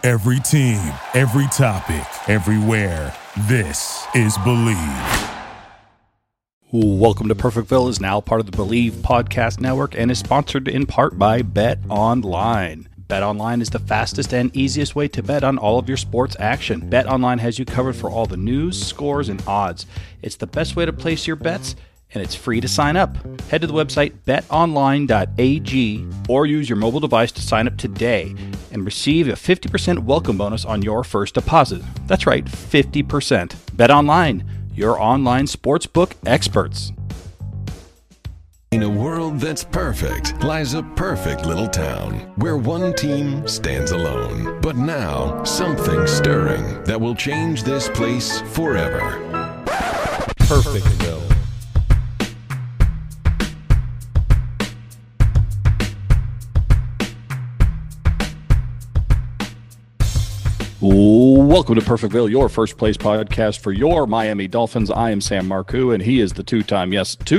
Every team, every topic, everywhere. This is Believe. Welcome to Perfectville is now part of the Believe Podcast Network and is sponsored in part by Bet Online. Bet Online is the fastest and easiest way to bet on all of your sports action. Bet Online has you covered for all the news, scores, and odds. It's the best way to place your bets, and it's free to sign up. Head to the website betonline.ag or use your mobile device to sign up today and receive a 50% welcome bonus on your first deposit. That's right, 50%. Bet Online, your online sportsbook experts. In a world that's perfect lies a perfect little town where one team stands alone. But now, something stirring that will change this place forever. Perfectville. Welcome to Perfectville, your first place podcast for your Miami Dolphins. I am Sam Marcoux, and he is the two-time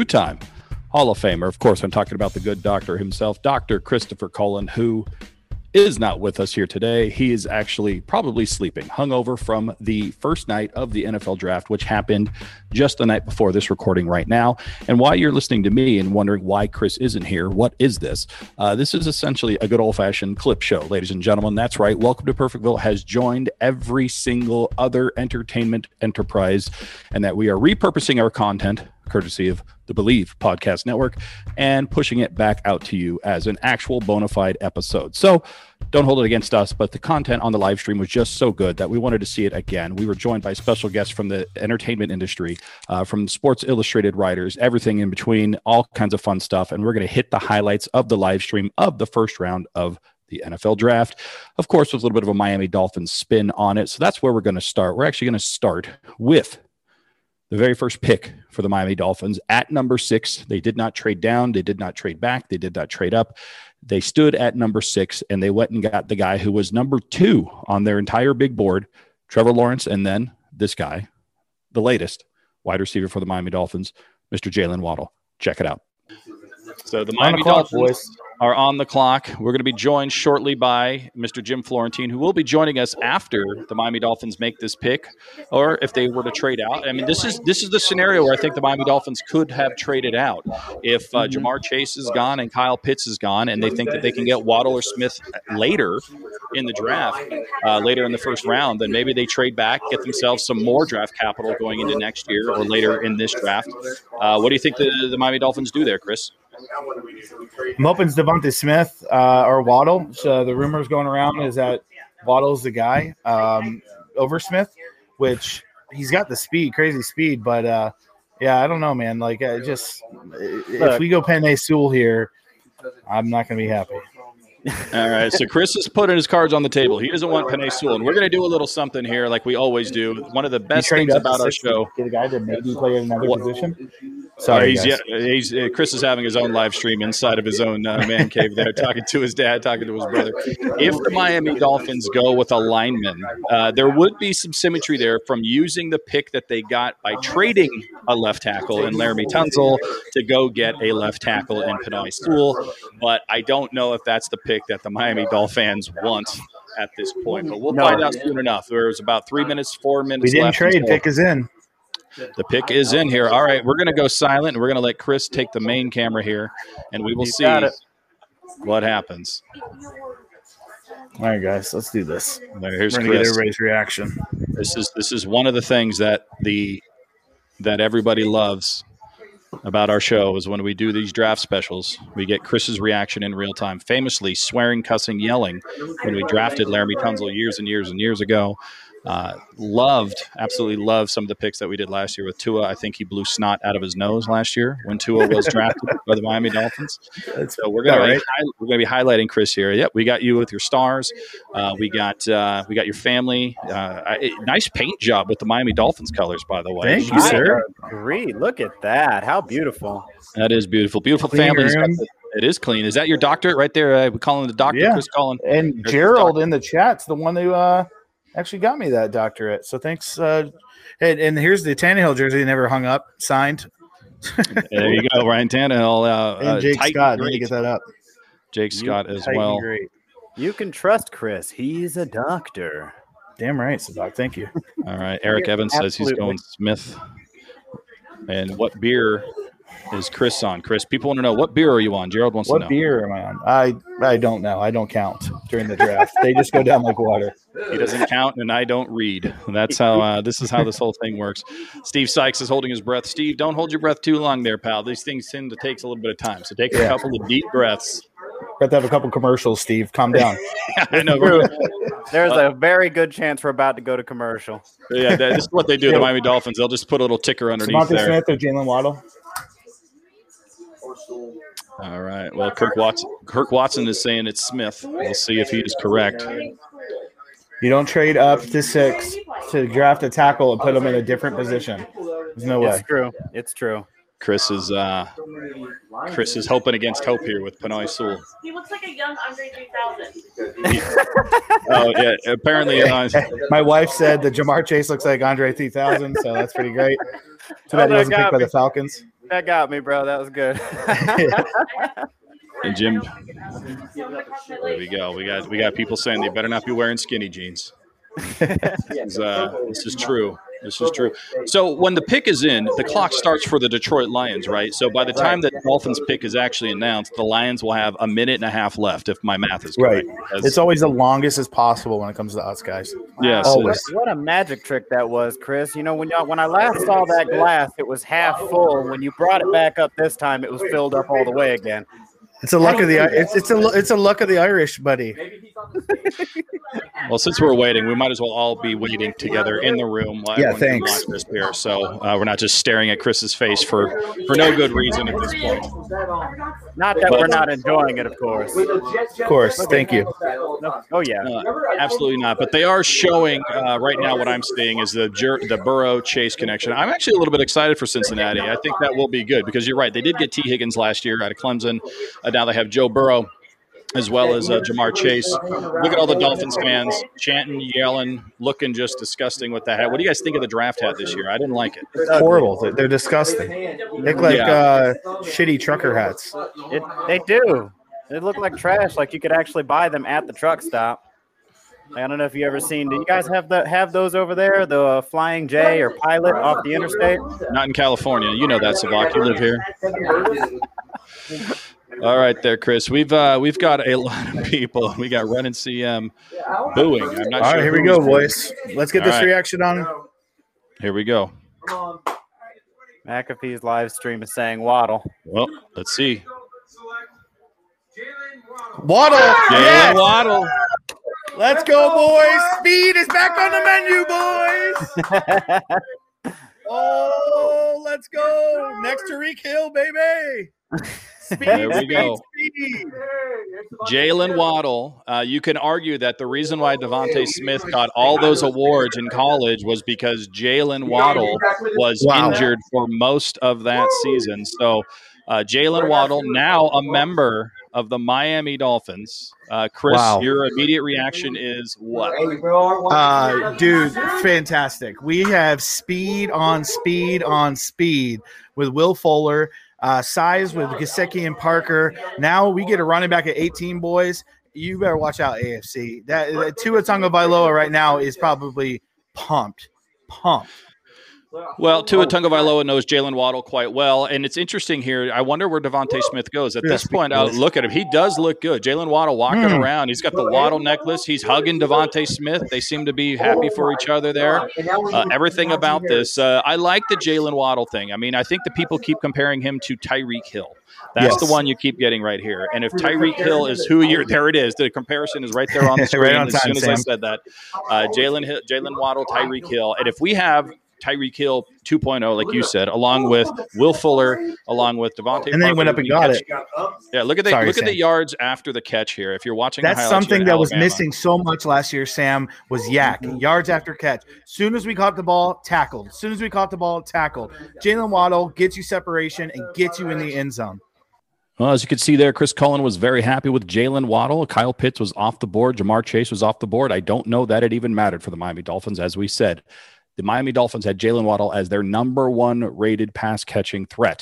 Hall of Famer. Of course, I'm talking about the good doctor himself, Dr. Christopher Cullen, who is not with us here today. He is actually probably sleeping, hungover from the first night of the NFL draft, which happened just the night before this recording right now. And while you're listening to me and wondering why Chris isn't here, what is this? This is essentially a good old-fashioned clip show, ladies and gentlemen. That's right. Welcome to Perfectville has joined every single other entertainment enterprise, and that we are repurposing our content courtesy of the Believe Podcast Network and pushing it back out to you as an actual bona fide episode. So don't hold it against us, but the content on the live stream was just so good that we wanted to see it again. We were joined by special guests from the entertainment industry, from Sports Illustrated writers, everything in between, all kinds of fun stuff. And we're going to hit the highlights of the live stream of the first round of the NFL draft, of course, with a little bit of a Miami Dolphins spin on it. So that's where we're going to start. We're actually going to start with the very first pick for the Miami Dolphins at number 6. They did not trade down. They did not trade back. They did not trade up. They stood at number 6, and they went and got the guy who was number 2 on their entire big board, Trevor Lawrence, and then this guy, the latest wide receiver for the Miami Dolphins, Mr. Jalen Waddle. Check it out. So the Miami Dolphins are on the clock. We're going to be joined shortly by Mr. Jim Florentine, who will be joining us after the Miami Dolphins make this pick, or if they were to trade out. I mean, this is the scenario where I think the Miami Dolphins could have traded out if Jamar Chase is gone and Kyle Pitts is gone, and they think that they can get Waddle or Smith later in the draft, later in the first round. Then maybe they trade back, get themselves some more draft capital going into next year or later in this draft. What do you think the Miami Dolphins do there, Chris? I'm hoping it's Devontae Smith or Waddle. So the rumors going around is that Waddle's the guy over Smith, which he's got the speed, crazy speed. But, yeah, I don't know, man. Like, if we go Penei Sewell here, I'm not going to be happy. All right, so Chris is putting his cards on the table. He doesn't want Penei Sewell, and we're going to do a little something here like we always do. One of the best things about our show. Get a guy to maybe play in another position. Sorry, Chris is having his own live stream inside of his own man cave there, talking to his dad, talking to his brother. If the Miami Dolphins go with a lineman, there would be some symmetry there from using the pick that they got by trading a left tackle in Laramie Tunsil to go get a left tackle in Penei Sewell. But I don't know if that's the pick that the Miami Dolphins want at this point. But we'll find out soon enough. There's about 4 minutes we didn't left. Trade. Pick is in. The pick is in here. All right, we're going to go silent, and we're going to let Chris take the main camera here, and we will see what happens. All right, guys, let's do this. Here's Chris. Get everybody's reaction. This is one of the things that everybody loves about our show is when we do these draft specials, we get Chris's reaction in real time, famously swearing, cussing, yelling when we drafted Laramie Tunsil years and years and years ago. Absolutely loved some of the picks that we did last year with Tua. I think he blew snot out of his nose last year when Tua was drafted by the Miami Dolphins. So we're going to be highlighting Chris here. Yep, we got you with your stars. We got your family. Nice paint job with the Miami Dolphins colors, by the way. Thank you, sir. Great. Look at that. How beautiful. That is beautiful. Beautiful family. It is clean. Is that your doctor right there? We call him the doctor, yeah. Chris Cullen. And Gerald in the chat's the one who actually got me that doctorate. So thanks. And here's the Tannehill jersey never hung up, signed. There you go, Ryan Tannehill. And Jake Scott. Need to get that up. Jake Scott as well. Great. You can trust Chris. He's a doctor. Damn right, Sadak. Thank you. All right. Eric Evans says he's going Smith. And what beer is Chris on? Chris, people want to know, what beer are you on? Gerald wants to know. What beer am I on? I don't know. I don't count during the draft. They just go down like water. He doesn't count, and I don't read. That's how this is how this whole thing works. Steve Sykes is holding his breath. Steve, don't hold your breath too long there, pal. These things tend to take a little bit of time. So take a couple of deep breaths. Got to have a couple commercials, Steve. Calm down. I know. There's a very good chance we're about to go to commercial. Yeah, this is what they do. The Miami Dolphins. They'll just put a little ticker underneath DeVonta there. Smith or Jalen Waddle? All right. Well, Kirk Watson is saying it's Smith. We'll see if he is correct. You don't trade up to 6 to draft a tackle and put him in a different position. There's no way. It's true. Chris is hoping against hope here with Penei Sewell. He looks like a young Andre 3000. Oh yeah, apparently. My wife said that Jamar Chase looks like Andre 3000, so that's pretty great. Too bad he wasn't picked by the Falcons. That got me, bro. That was good. And Jim, there we go. We got people saying they better not be wearing skinny jeans. This is true. This is true. So when the pick is in, the clock starts for the Detroit Lions, right? So by the time that Dolphins pick is actually announced, the Lions will have a minute and a half left, if my math is correct. Right. It's always the longest as possible when it comes to us guys. Yes. Always. What a magic trick that was, Chris. You know, when I last saw that glass, it was half full. When you brought it back up this time, it was filled up all the way again. It's a luck of the it's a luck of the Irish, buddy. Well, since we're waiting, we might as well all be waiting together in the room while everyone watch this beer. So we're not just staring at Chris's face for no good reason at this point. Not that we're not enjoying it, of course. Of course, thank you. Oh yeah, absolutely not. But they are showing right now. What I'm seeing is the Burrow Chase connection. I'm actually a little bit excited for Cincinnati. I think that will be good because you're right. They did get T. Higgins last year out of Clemson. Now they have Joe Burrow as well as Jamar Chase. Look at all the Dolphins fans chanting, yelling, looking just disgusting with that hat. What do you guys think of the draft hat this year? I didn't like it. It's horrible. They're disgusting. They look like shitty trucker hats. They do. They look like trash. Like you could actually buy them at the truck stop. I don't know if you ever seen. Do you guys have those over there? The Flying J or Pilot off the interstate? Not in California. You know that, Savak. You live here. All right, there, Chris. We've got a lot of people. We got Ren and CM booing. I'm not sure. All right, here we go, boys. Let's get this reaction on. Here we go. McAfee's live stream is saying Waddle. Well, let's see. Waddle. Jalen Waddle. Let's go, boys. Speed is back on the menu, boys. Oh, let's go. Next to Tyreek Hill, baby. There we go. Jalen Waddle. You can argue that the reason why DeVonta Smith got all those awards in college was because Jalen Waddle was injured for most of that season. So Jalen Waddle, now a member of the Miami Dolphins. Chris, your immediate reaction is what? Dude, fantastic. We have speed on speed on speed with Will Fuller. Size with Gesicki and Parker. Now we get a running back at 18, boys. You better watch out, AFC. That Tua Tagovailoa right now is probably pumped. Well, Tua Tagovailoa knows Jalen Waddle quite well, and it's interesting here. I wonder where DeVonta Smith goes. At this point, look at him. He does look good. Jalen Waddle walking around. He's got the Waddle necklace. He's hugging DeVonta Smith. They seem to be happy for each other there. Everything about this. I like the Jalen Waddle thing. I mean, I think the people keep comparing him to Tyreek Hill. That's the one you keep getting right here. And if Tyreek Hill is who you're – there it is. The comparison is right there on the screen as soon as I said that. Jalen Waddle, Tyreek Hill. And if we have – Tyreek Hill 2.0, like you said, along with Will Fuller, along with DeVonta. And then he went up and got it. Yeah, look at the yards after the catch here. If you're watching, that's something that was missing so much last year. Sam was yards after catch. Soon as we caught the ball, tackled. Jalen Waddle gets you separation and gets you in the end zone. Well, as you can see there, Chris Cullen was very happy with Jalen Waddle. Kyle Pitts was off the board. Jamar Chase was off the board. I don't know that it even mattered for the Miami Dolphins, as we said. The Miami Dolphins had Jalen Waddle as their number one rated pass catching threat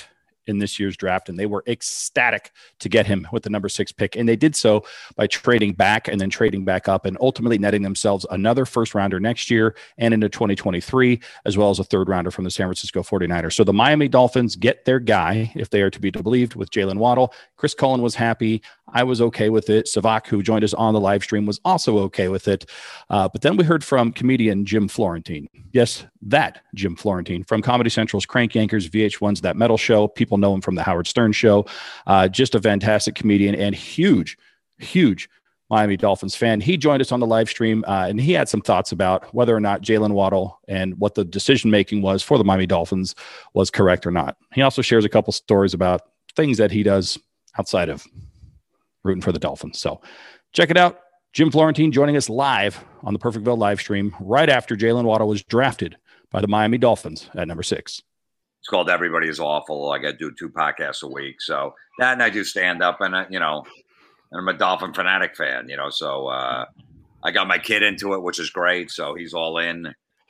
in this year's draft, and they were ecstatic to get him with the number 6 pick. And they did so by trading back and then trading back up and ultimately netting themselves another first rounder next year and into 2023, as well as a third rounder from the San Francisco 49ers. So the Miami Dolphins get their guy, if they are to be believed, with Jalen Waddle. Chris Cullen was happy. I was okay with it. Savak, who joined us on the live stream, was also okay with it. But then we heard from comedian Jim Florentine. Yes, that Jim Florentine from Comedy Central's Crank Yankers, VH1's That Metal Show. People know him from the Howard Stern Show. Just a fantastic comedian and huge Miami Dolphins fan. He joined us on the live stream, and he had some thoughts about whether or not Jalen Waddle and what the decision-making was for the Miami Dolphins was correct or not. He also shares a couple stories about things that he does outside of rooting for the Dolphins. So check it out. Jim Florentine joining us live on the Perfectville live stream right after Jalen Waddle was drafted by the Miami Dolphins at number 6. It's called Everybody is Awful. I got to do 2 podcasts a week. So that, and I do stand up, and I'm a Dolphin fanatic fan, so I got my kid into it, which is great. So he's all in.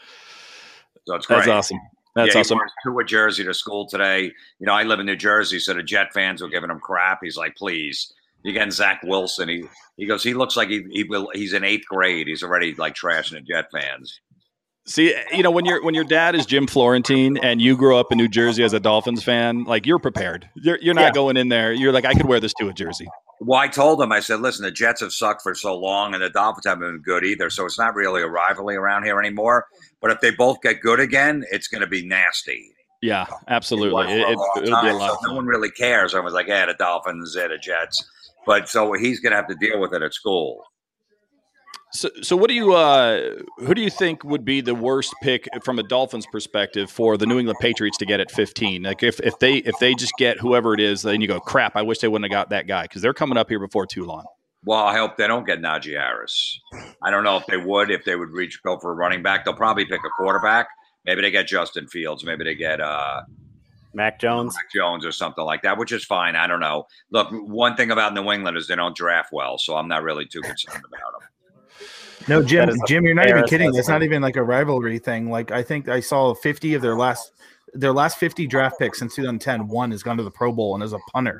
So it's great. That's awesome. That's awesome. He wears a jersey to school today. I live in New Jersey, so the Jet fans were giving him crap. He's like, please. You're getting Zach Wilson. He goes, he looks like he's in 8th grade. He's already like trashing the Jet fans. See, when your dad is Jim Florentine and you grew up in New Jersey as a Dolphins fan, like you're prepared. You're not going in there. You're like, I could wear this to a jersey. Well, I told him, I said, listen, the Jets have sucked for so long and the Dolphins haven't been good either. So it's not really a rivalry around here anymore. But if they both get good again, it's going to be nasty. Yeah, absolutely. It'll be a lot. So no one really cares. I was like, yeah, the Dolphins, the Jets. But so he's going to have to deal with it at school. So what do you who do you think would be the worst pick from a Dolphins perspective for the New England Patriots to get at 15? Like if they just get whoever it is, then you go, crap, I wish they wouldn't have got that guy because they're coming up here before too long. Well, I hope they don't get Najee Harris. I don't know if they would go for a running back. They'll probably pick a quarterback. Maybe they get Justin Fields. Maybe they get Mac Jones or something like that, which is fine. I don't know. Look, one thing about New England is they don't draft well, so I'm not really too concerned about them. No, Jim, you're not even kidding. That's not even like a rivalry thing. Like I think I saw 50 of their last 50 draft picks since 2010. One has gone to the Pro Bowl and is a punter.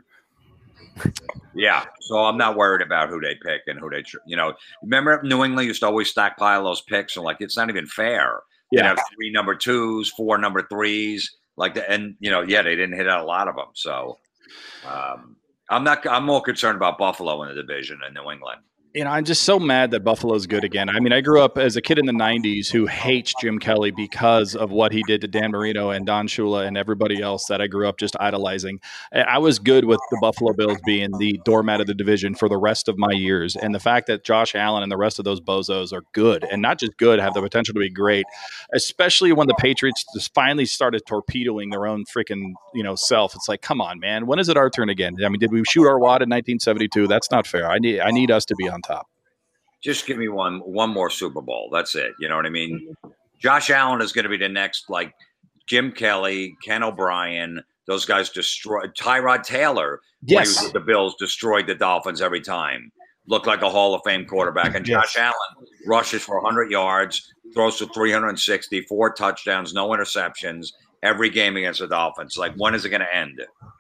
Yeah, so I'm not worried about who they pick and who they, remember New England used to always stockpile those picks, and like it's not even fair. Yeah, you have 3 number 2s, 4 number 3s, like the, and they didn't hit out a lot of them. So I'm more concerned about Buffalo in the division than New England. I'm just so mad that Buffalo's good again. I mean, I grew up as a kid in the 90s who hates Jim Kelly because of what he did to Dan Marino and Don Shula and everybody else that I grew up just idolizing. I was good with the Buffalo Bills being the doormat of the division for the rest of my years. And the fact that Josh Allen and the rest of those bozos are good, and not just good, have the potential to be great, especially when the Patriots just finally started torpedoing their own freaking, self. It's like, come on, man. When is it our turn again? I mean, did we shoot our wad in 1972? That's not fair. I need us to be on top. Just give me one more Super Bowl. That's it. You know what I mean? Josh Allen is going to be the next, like Jim Kelly, Ken O'Brien. Those guys destroyed Tyrod Taylor. Yes, when he was with the Bills, destroyed the Dolphins every time. Looked like a Hall of Fame quarterback. And Josh Allen rushes for 100 yards, throws for 360, 4 touchdowns, no interceptions every game against the Dolphins. Like, when is it going to end?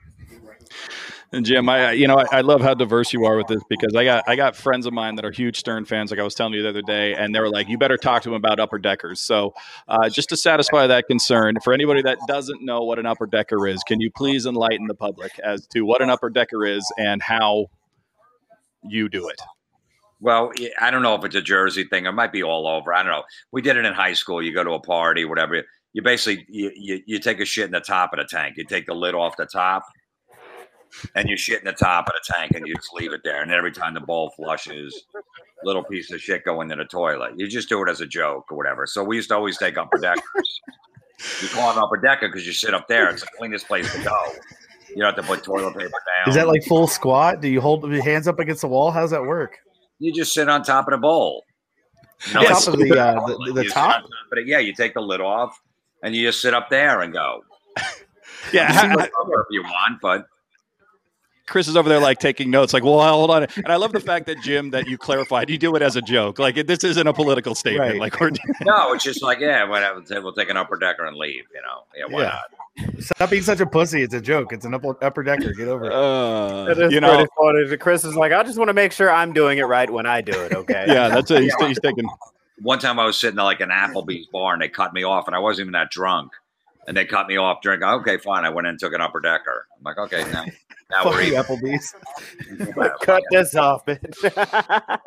And Jim, I love how diverse you are with this because I got friends of mine that are huge Stern fans, like I was telling you the other day, and they were like, you better talk to them about upper deckers. So just to satisfy that concern, for anybody that doesn't know what an upper decker is, can you please enlighten the public as to what an upper decker is and how you do it? Well, I don't know if it's a Jersey thing. It might be all over. I don't know. We did it in high school. You go to a party, whatever. You basically, you take a shit in the top of the tank. You take the lid off the top. And you shit in the top of the tank and you just leave it there. And every time the bowl flushes, little piece of shit go into the toilet. You just do it as a joke or whatever. So we used to always take upper deckers. You call it upper decker because you sit up there. It's the cleanest place to go. You don't have to put toilet paper down. Is that like full squat? Do you hold your hands up against the wall? How does that work? You just sit on top of the bowl. On top of the top? But yeah, you take the lid off and you just sit up there and go. Yeah. If you want, but. Chris is over there like taking notes, like, well, hold on. And I love the fact that Jim, that you clarified, you do it as a joke. Like this isn't a political statement. Right. Like No, it's just like, yeah, whatever. We'll take an upper decker and leave. Yeah, why not? Stop being such a pussy. It's a joke. It's an upper decker. Get over it. It is pretty funny. Chris is like, I just want to make sure I'm doing it right when I do it. Okay. Yeah, that's it. He's taking. One time I was sitting at like an Applebee's bar and they cut me off, and I wasn't even that drunk. And they cut me off drinking. Okay, fine. I went in and took an upper decker. I'm like, okay, now Fuck we're you, even. Applebee's. Cut this off, bitch.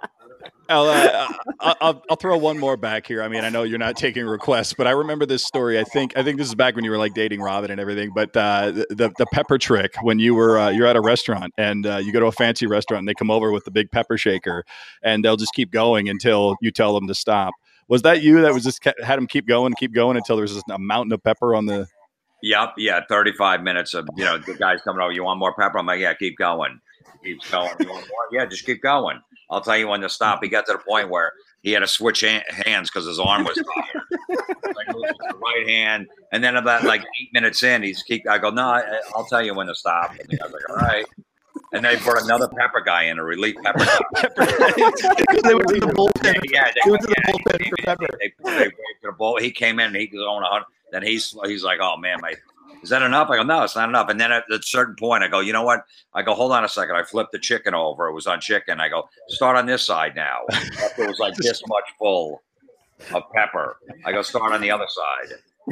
I'll throw one more back here. I mean, I know you're not taking requests, but I remember this story. I think this is back when you were like dating Robin and everything. But the pepper trick when you're at a restaurant and you go to a fancy restaurant and they come over with the big pepper shaker and they'll just keep going until you tell them to stop. Was that you that was just had them keep going until there was just a mountain of pepper on the? Yep. Yeah. 35 minutes of, the guys coming over. You want more pepper? I'm like, yeah, keep going. Keeps going. You want more? Yeah, just keep going. I'll tell you when to stop. He got to the point where he had to switch hands because his arm was tired. Like moved to the right hand, and then about like 8 minutes in, I go, no, I'll tell you when to stop. And the guy's like, all right. And they brought another pepper guy in, a relief pepper guy. They went to the bullpen. Yeah, They went to the bullpen for pepper. They went to the bull. He came in and he was on 100. Then he's like, oh man, is that enough? I go, no, it's not enough. And then at a certain point, I go, you know what? I go, hold on a second. I flipped the chicken over. It was on chicken. I go, start on this side now. It was like this much full of pepper. I go, start on the other side.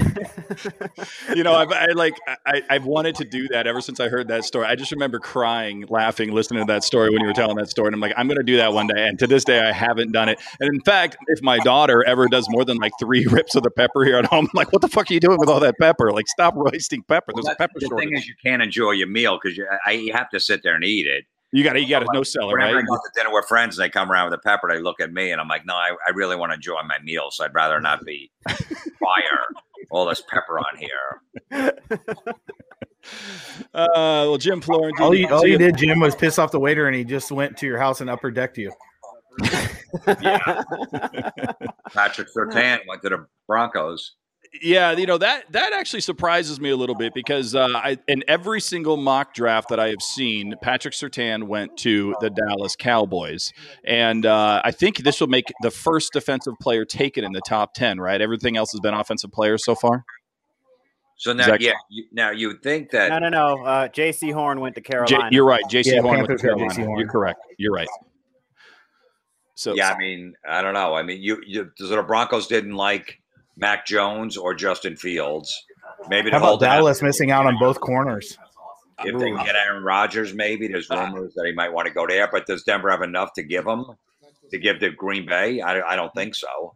I've wanted to do that ever since I heard that story. I just remember crying, laughing, listening to that story when you were telling that story. And I'm like, I'm going to do that one day. And to this day, I haven't done it. And in fact, if my daughter ever does more than like 3 rips of the pepper here at home, I'm like, what the fuck are you doing with all that pepper? Like, stop wasting pepper. There's a pepper shortage. The thing is, you can't enjoy your meal because you have to sit there and eat it. You got to no cellar, right? Whenever I go to dinner with friends and they come around with a pepper, they look at me and I'm like, no, I really want to enjoy my meal. So I'd rather not be fire all this pepper on here. Well, Jim Florentine. All you did, Jim, was piss off the waiter and he just went to your house and upper decked you. Yeah. Patrick Surtain went to the Broncos. Yeah, that actually surprises me a little bit because in every single mock draft that I have seen, Patrick Surtain went to the Dallas Cowboys, and I think this will make the first defensive player taken in the top 10. Right? Everything else has been offensive players so far. So now, now you would think that no. J.C. Horn went to Carolina. You're right. J.C. Horn went to Carolina. Carolina. You're correct. You're right. So yeah, I mean, I don't know. I mean, the Broncos didn't like Mac Jones or Justin Fields. Maybe how about Dallas missing out on both corners? If they get Aaron Rodgers, maybe there's rumors that he might want to go there. But does Denver have enough to give him to Green Bay? I don't think so.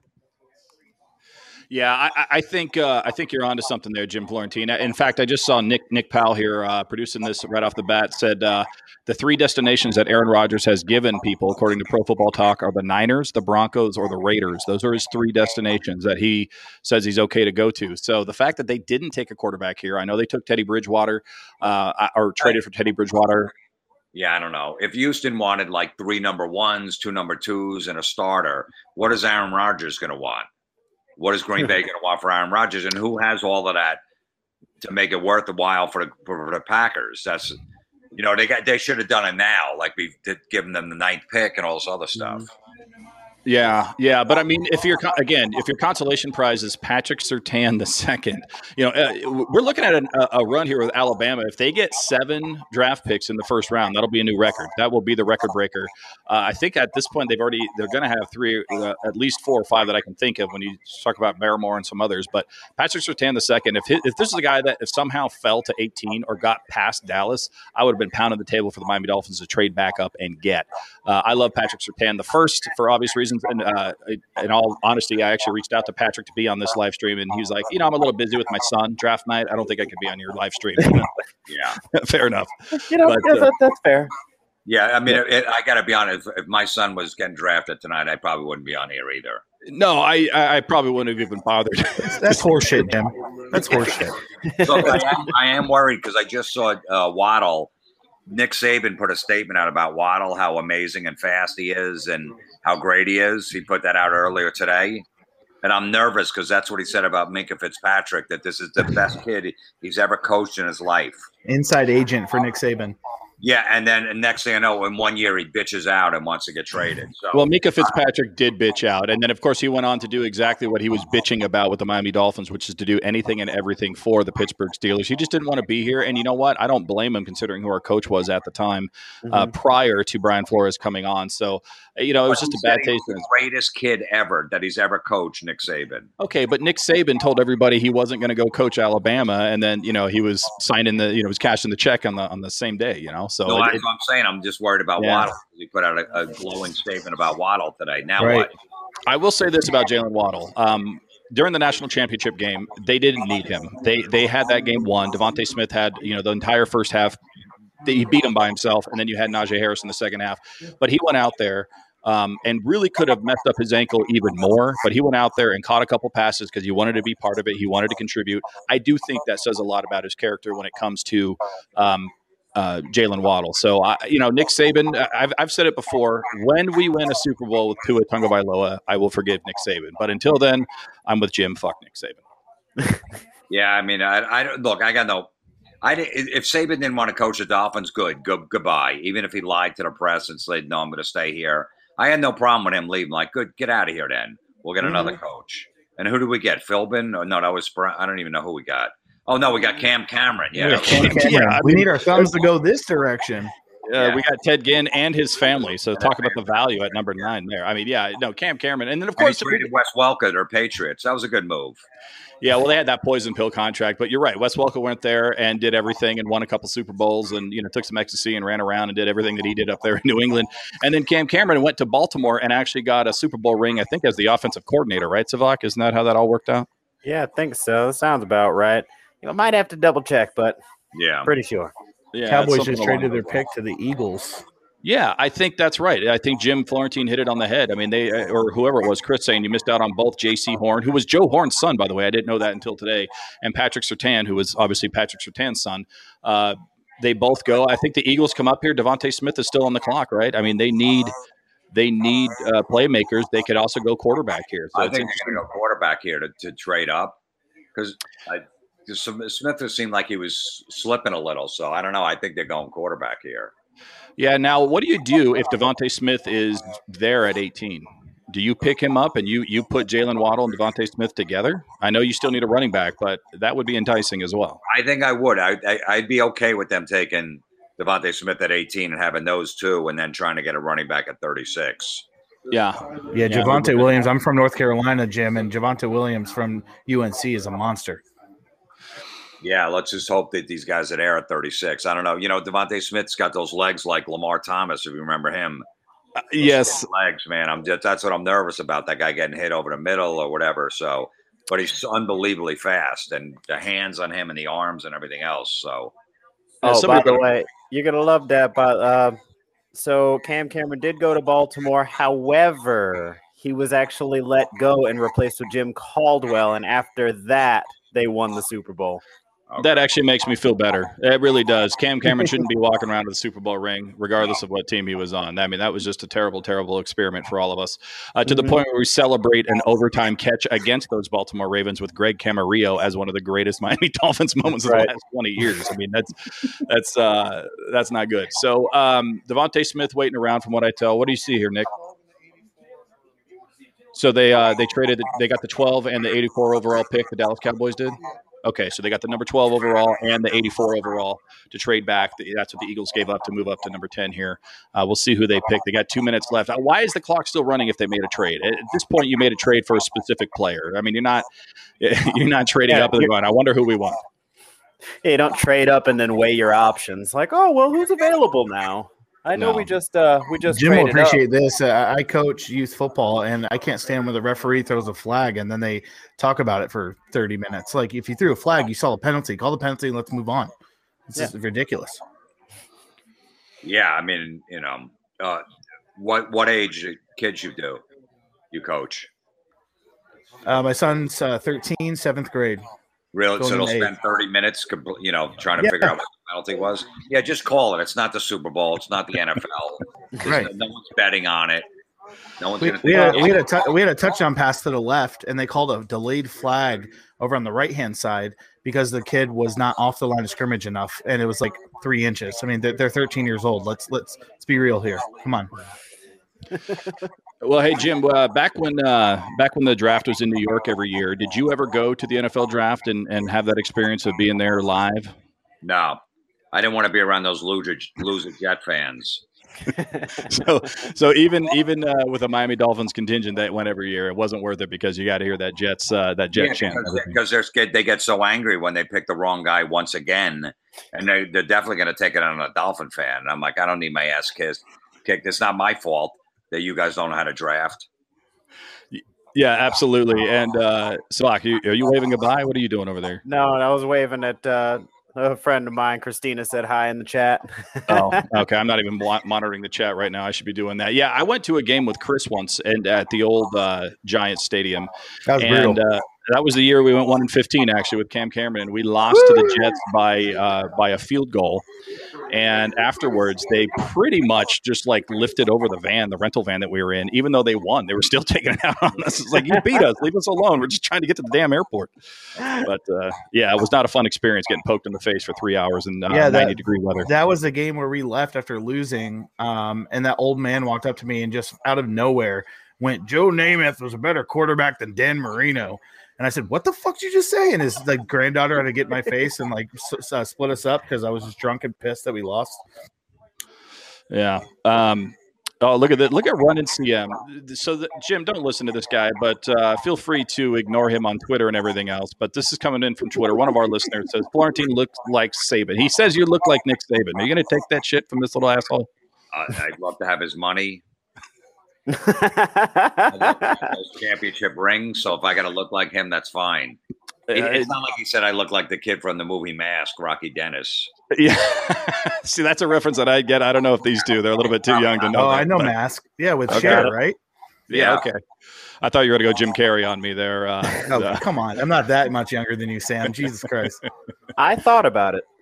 Yeah, I think you're onto something there, Jim Florentine. In fact, I just saw Nick Powell here producing this right off the bat. Said the 3 destinations that Aaron Rodgers has given people, according to Pro Football Talk, are the Niners, the Broncos, or the Raiders. Those are his 3 destinations that he says he's okay to go to. So the fact that they didn't take a quarterback here, I know they took Teddy Bridgewater or traded for Teddy Bridgewater. Yeah, I don't know. If Houston wanted like 3 number 1s, 2 number 2s, and a starter, what is Aaron Rodgers going to want? What is Green Bay going to want for Aaron Rodgers, and who has all of that to make it worth the while for the Packers? That's they should have done it now, like we did, giving them the 9th pick and all this other stuff. Yeah, but I mean, if your consolation prize is Patrick Surtain II, we're looking at a run here with Alabama. If they get 7 draft picks in the first round, that'll be a new record. That will be the record breaker. I think at this point they're going to have 3, at least 4 or 5 that I can think of when you talk about Barrymore and some others. But Patrick Surtain II, if this is a guy that if somehow fell to 18 or got past Dallas, I would have been pounding the table for the Miami Dolphins to trade back up and get. I love Patrick Surtain I for obvious reasons. And in all honesty, I actually reached out to Patrick to be on this live stream, and he was like, I'm a little busy with my son draft night. I don't think I could be on your live stream. Yeah, fair enough. That's fair. Yeah, I mean, I got to be honest. If my son was getting drafted tonight, I probably wouldn't be on here either. No, I probably wouldn't have even bothered. That's horseshit, Jim. That's horseshit. So I am worried because I just saw Waddle. Nick Saban put a statement out about Waddle, how amazing and fast he is and how great he is. He put that out earlier today. And I'm nervous because that's what he said about Minkah Fitzpatrick, that this is the best kid he's ever coached in his life. Inside agent for Nick Saban. Yeah, and then next thing I know, in 1 year he bitches out and wants to get traded. So. Well, Mika Fitzpatrick did bitch out, and then of course he went on to do exactly what he was bitching about with the Miami Dolphins, which is to do anything and everything for the Pittsburgh Steelers. He just didn't want to be here, and you know what? I don't blame him considering who our coach was at the time prior to Brian Flores coming on. So, it was just a bad taste. The greatest kid ever that he's ever coached, Nick Saban. Okay, but Nick Saban told everybody he wasn't going to go coach Alabama, and then he was signing was cashing the check on the same day. So no, that's what I'm saying. I'm just worried about Waddle. He put out a glowing statement about Waddle today. Now what? I will say this about Jalen Waddle. During the national championship game, they didn't need him. They had that game won. Devontae Smith had the entire first half. He beat him by himself, and then you had Najee Harris in the second half. But he went out there and really could have messed up his ankle even more. But he went out there and caught a couple passes because he wanted to be part of it. He wanted to contribute. I do think that says a lot about his character when it comes to Jalen Waddle. So, Nick Saban, I've said it before, when we win a Super Bowl with Tua Tagovailoa, I will forgive Nick Saban. But until then, I'm with Jim. Fuck Nick Saban. Yeah, I mean, I look, I got no. If Saban didn't want to coach the Dolphins, goodbye. Even if he lied to the press and said, no, I'm going to stay here. I had no problem with him leaving. Like, good, get out of here then. We'll get another coach. And who did we get? Philbin? Oh, no, that was I don't even know who we got. Oh, no, we got Cam Cameron. Yeah, Cam Cameron. Yeah, we need our thumbs to go this direction. We got Ted Ginn and his family. So talk about the value at number 9 there. I mean, Cam Cameron. And then, of course, he traded Wes Welker or Patriots. That was a good move. Yeah, well, they had that poison pill contract. But you're right. Wes Welker went there and did everything and won a couple Super Bowls and, took some ecstasy and ran around and did everything that he did up there in New England. And then Cam Cameron went to Baltimore and actually got a Super Bowl ring, I think, as the offensive coordinator. Right, Savak? Isn't that how that all worked out? Yeah, I think so. That sounds about right. Might have to double check, but pretty sure. Yeah, Cowboys just traded their pick to the Eagles. Yeah, I think that's right. I think Jim Florentine hit it on the head. I mean, they or whoever it was, Chris saying you missed out on both J.C. Horn, who was Joe Horn's son, by the way. I didn't know that until today, and Patrick Surtain, who was obviously Patrick Surtain's son. They both go. I think the Eagles come up here. Devontae Smith is still on the clock, right? I mean, they need playmakers. They could also go quarterback here. So I think they're going to go quarterback here to trade up because Smith just seemed like he was slipping a little. So I don't know. I think they're going quarterback here. Yeah. Now, what do you do if Devontae Smith is there at 18? Do you pick him up and you put Jalen Waddle and Devontae Smith together? I know you still need a running back, but that would be enticing as well. I think I would. I'd be okay with them taking Devontae Smith at 18 and having those two and then trying to get a running back at 36. Yeah, Javonte Williams. I'm from North Carolina, Jim, and Javonte Williams from UNC is a monster. Yeah, let's just hope that these guys are there at 36. I don't know. Devontae Smith's got those legs like Lamar Thomas, if you remember him. Yes. Legs, man. That's what I'm nervous about, that guy getting hit over the middle or whatever. So, but he's unbelievably fast, and the hands on him and the arms and everything else. So, by the way, you're going to love that. But so Cam Cameron did go to Baltimore. However, he was actually let go and replaced with Jim Caldwell. And after that, they won the Super Bowl. Okay. That actually makes me feel better. It really does. Cam Cameron shouldn't be walking around with a Super Bowl ring, regardless of what team he was on. I mean, that was just a terrible, terrible experiment for all of us. To the point where we celebrate an overtime catch against those Baltimore Ravens with Greg Camarillo as one of the greatest Miami Dolphins moments of the last 20 years. I mean, that's not good. So Devontae Smith waiting around from what I tell. What do you see here, Nick? So they traded. They got the 12 and the 84 overall pick. The Dallas Cowboys did. Okay, so they got the number 12 overall and the 84 overall to trade back. That's what the Eagles gave up to move up to number 10 here. We'll see who they pick. They got 2 minutes left. Why is the clock still running if they made a trade? At this point, you made a trade for a specific player. I mean, you're not trading up and going, I wonder who we want. Yeah, you don't trade up and then weigh your options. Like, oh, well, who's available now? I know we just Jim will appreciate this. I coach youth football, and I can't stand when the referee throws a flag and then they talk about it for 30 minutes. Like, if you threw a flag, you saw a penalty. Call the penalty and let's move on. This is ridiculous. Yeah, I mean, what age kids you coach? My son's 13, 7th grade. Really? So they'll spend 30 minutes, trying to figure out what the penalty was? Yeah, just call it. It's not the Super Bowl. It's not the NFL. Right. No one's betting on it. No one's we had a touchdown pass to the left, and they called a delayed flag over on the right-hand side because the kid was not off the line of scrimmage enough, and it was like 3 inches. I mean, they're 13 years old. Let's be real here. Come on. Well, hey Jim, back when the draft was in New York every year, did you ever go to the NFL draft and have that experience of being there live? No, I didn't want to be around those loser Jet fans. So even with a Miami Dolphins contingent that went every year, it wasn't worth it because you got to hear that Jet chant. Because they get so angry when they pick the wrong guy once again, and they're definitely going to take it on a Dolphin fan. And I'm like, I don't need my ass kicked. It's not my fault that you guys don't know how to draft. Yeah, absolutely. And Salak, are you waving goodbye? What are you doing over there? No, I was waving at a friend of mine. Christina said hi in the chat. Oh, okay. I'm not even monitoring the chat right now. I should be doing that. Yeah, I went to a game with Chris once and at the old Giants Stadium. That was brutal. That was the year we went 1-15 actually with Cam Cameron, and we lost to the Jets by a field goal. And afterwards, they pretty much just like lifted over the rental van that we were in. Even though they won, they were still taking it out on us. It's like, you beat us, leave us alone. We're just trying to get to the damn airport. But yeah, it was not a fun experience getting poked in the face for 3 hours in 90-degree weather. That was the game where we left after losing, and that old man walked up to me and just out of nowhere went, "Joe Namath was a better quarterback than Dan Marino." And I said, "What the fuck did you just say?" And his like granddaughter had to get in my face and like split us up because I was just drunk and pissed that we lost. Yeah. Oh, look at that! Look at Run and CM. So, Jim, don't listen to this guy, but feel free to ignore him on Twitter and everything else. But this is coming in from Twitter. One of our listeners says Florentine looks like Saban. He says you look like Nick Saban. Are you going to take that shit from this little asshole? I'd love to have his money. Those championship rings. So if I got to look like him, that's fine. It's not like he said I look like the kid from the movie Mask, Rocky Dennis. Yeah. See, that's a reference that I get. I don't know if these two, they're a little bit too young to know. Oh, I know Mask. Yeah, with Cher, right? Yeah, okay. I thought you were going to go Jim Carrey on me there. Come on. I'm not that much younger than you, Sam. Jesus Christ. I thought about it.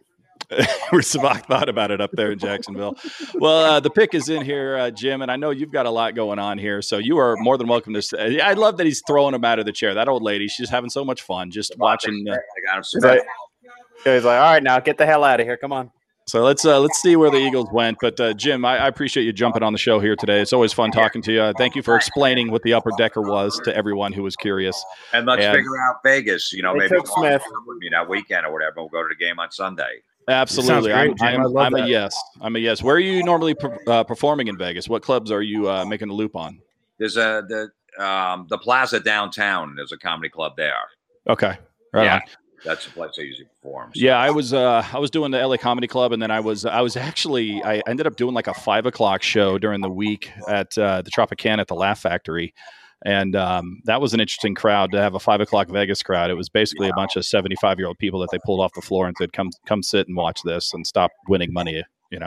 Savak thought about it up there in Jacksonville. Well, the pick is in here, Jim, and I know you've got a lot going on here, so you are more than welcome to. I love that he's throwing him out of the chair. That old lady, she's having so much fun just watching. He's like, all right, now get the hell out of here. Come on. So let's see where the Eagles went. But Jim, I appreciate you jumping on the show here today. It's always fun talking to you. Thank you for explaining what the upper decker was to everyone who was curious. And let's figure out Vegas. Maybe Smith with me that weekend or whatever. We'll go to the game on Sunday. Absolutely. Great, I'm a yes. I'm a yes. Where are you normally performing in Vegas? What clubs are you making a loop on? There's the Plaza downtown. There's a comedy club there. Okay. Right on. That's the place I usually perform. So. Yeah, I was doing the LA Comedy Club, and then I ended up doing like a 5:00 show during the week at the Tropicana at the Laugh Factory. And that was an interesting crowd to have a 5:00 Vegas crowd. It was basically a bunch of 75-year-old people that they pulled off the floor and said, come sit and watch this and stop winning money,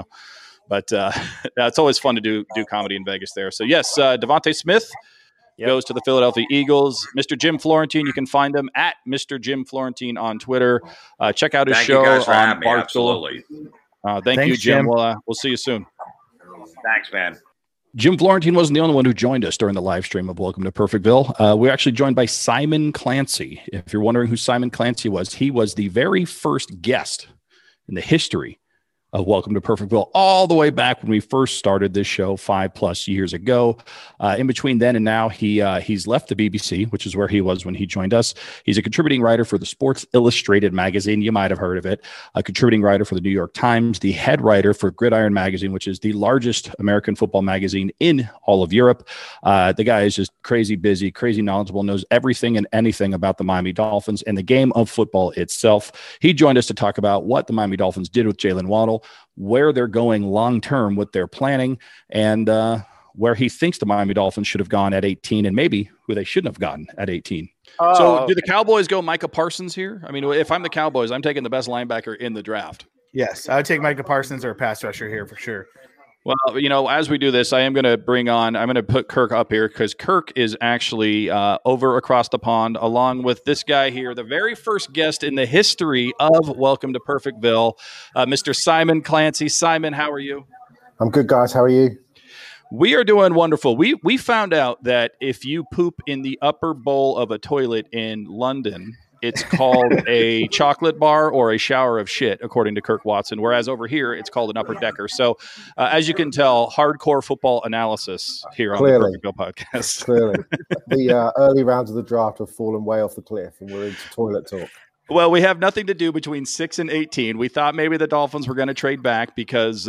But it's always fun to do comedy in Vegas there. So, yes, Devontae Smith goes to the Philadelphia Eagles. Mr. Jim Florentine, you can find him at Mr. Jim Florentine on Twitter. Check out his show on Barstool. Absolutely. Thanks, you, Jim. We'll see you soon. Thanks, man. Jim Florentine wasn't the only one who joined us during the live stream of Welcome to Perfectville. We're actually joined by Simon Clancy. If you're wondering who Simon Clancy was, he was the very first guest in the history of Welcome to Perfectville, all the way back when we first started this show 5+ years ago. In between then and now, he's left the BBC, which is where he was when he joined us. He's a contributing writer for the Sports Illustrated magazine. You might have heard of it. A contributing writer for the New York Times, the head writer for Gridiron magazine, which is the largest American football magazine in all of Europe. The guy is just crazy busy, crazy knowledgeable, knows everything and anything about the Miami Dolphins and the game of football itself. He joined us to talk about what the Miami Dolphins did with Jalen Waddle, where they're going long-term with their planning, and where he thinks the Miami Dolphins should have gone at 18 and maybe who they shouldn't have gotten at 18. So do the Cowboys go Micah Parsons here? I mean, if I'm the Cowboys, I'm taking the best linebacker in the draft. Yes, I would take Micah Parsons or a pass rusher here for sure. Well, as we do this, I'm going to put Kirk up here because Kirk is actually over across the pond along with this guy here, the very first guest in the history of Welcome to Perfectville, Mr. Simon Clancy. Simon, how are you? I'm good, guys. How are you? We are doing wonderful. We found out that if you poop in the upper bowl of a toilet in London, it's called a chocolate bar or a shower of shit, according to Kirk Watson, whereas over here it's called an upper decker. So as you can tell, hardcore football analysis here on the Perfect Bill podcast. Clearly. The early rounds of the draft have fallen way off the cliff, and we're into toilet talk. Well, we have nothing to do between 6 and 18. We thought maybe the Dolphins were going to trade back because,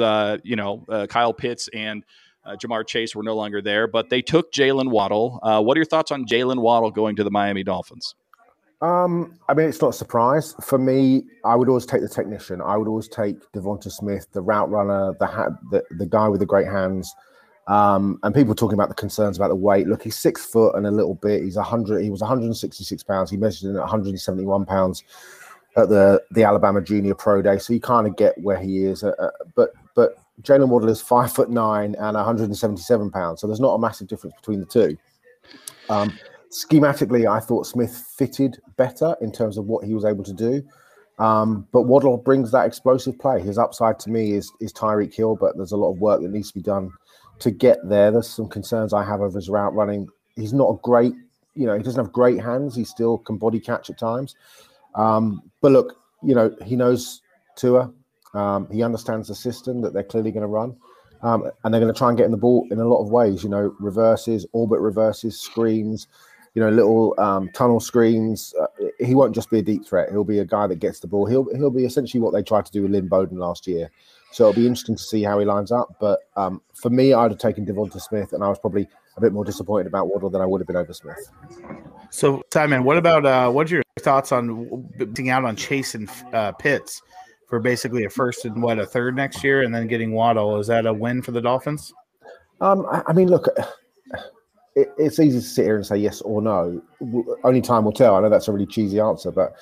Kyle Pitts and Jamar Chase were no longer there, but they took Jalen Waddle. What are your thoughts on Jalen Waddle going to the Miami Dolphins? I mean, it's not a surprise. For me, I would always take the technician. I would always take Devonta Smith, the route runner, the guy with the great hands. And people talking about the concerns about the weight. Look, he's 6 foot and a little bit. He was 166 pounds. He measured in at 171 pounds at the Alabama Junior Pro Day. So you kind of get where he is. But Jalen Waddle is 5'9" and 177 pounds. So there's not a massive difference between the two. Schematically, I thought Smith fitted better in terms of what he was able to do. But Waddle brings that explosive play. His upside to me is Tyreek Hill, but there's a lot of work that needs to be done to get there. There's some concerns I have over his route running. He's not a great, he doesn't have great hands. He still can body catch at times. But look, he knows Tua. He understands the system that they're clearly going to run. And they're going to try and get in the ball in a lot of ways, reverses, orbit reverses, screens, little tunnel screens. He won't just be a deep threat. He'll be a guy that gets the ball. He'll be essentially what they tried to do with Lynn Bowden last year. So it'll be interesting to see how he lines up. But for me, I'd have taken Devonta Smith, and I was probably a bit more disappointed about Waddle than I would have been over Smith. So, Simon, what about what's your thoughts on being out on Chase and Pitts for basically a first and a third next year, and then getting Waddle? Is that a win for the Dolphins? I mean, look, it's easy to sit here and say yes or no. Only time will tell. I know that's a really cheesy answer, but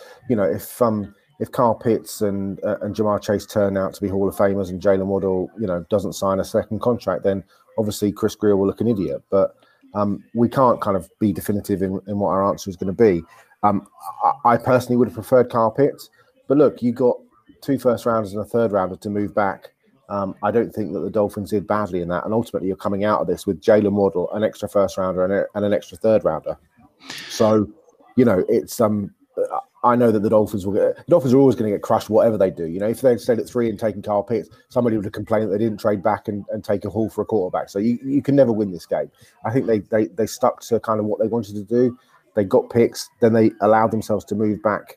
if Kyle Pitts and Jamar Chase turn out to be Hall of Famers and Jalen Waddle, doesn't sign a second contract, then obviously Chris Greer will look an idiot. But we can't kind of be definitive in what our answer is going to be. I personally would have preferred Kyle Pitts, but look, you got 2 first rounders and a third rounder to move back. I don't think that the Dolphins did badly in that, and ultimately you're coming out of this with Jalen Waddle, an extra first rounder and an extra third rounder. So, it's I know that the Dolphins are always going to get crushed, whatever they do. If they'd stayed at 3 and taken Kyle Pitts, somebody would have complained that they didn't trade back and take a haul for a quarterback. So you can never win this game. I think they stuck to kind of what they wanted to do. They got picks, then they allowed themselves to move back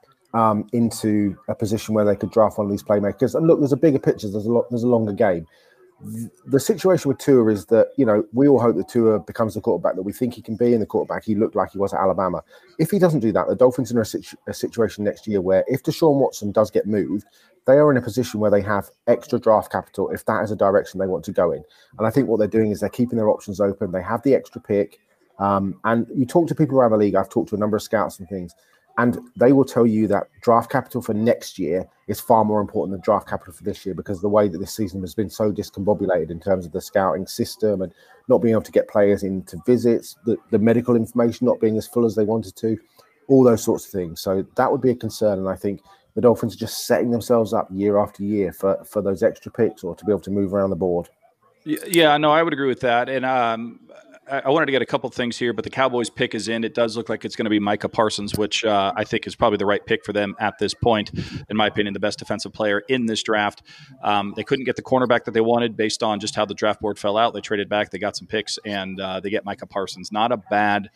into a position where they could draft one of these playmakers. And look, there's a bigger picture. There's a longer game. The situation with Tua is that, we all hope that Tua becomes the quarterback that we think he can be, and the quarterback he looked like he was at Alabama. If he doesn't do that, the Dolphins are in a situation next year where if Deshaun Watson does get moved, they are in a position where they have extra draft capital if that is a direction they want to go in. And I think what they're doing is they're keeping their options open. They have the extra pick. And you talk to people around the league. I've talked to a number of scouts and things, and they will tell you that draft capital for next year is far more important than draft capital for this year, because the way that this season has been so discombobulated in terms of the scouting system and not being able to get players into visits, the medical information not being as full as they wanted to, all those sorts of things. So that would be a concern. And I think the Dolphins are just setting themselves up year after year for those extra picks or to be able to move around the board. Yeah, no, I would agree with that. And I wanted to get a couple things here, but the Cowboys pick is in. It does look like it's going to be Micah Parsons, which I think is probably the right pick for them at this point. In my opinion, the best defensive player in this draft. They couldn't get the cornerback that they wanted based on just how the draft board fell out. They traded back. They got some picks, and they get Micah Parsons. Not a bad,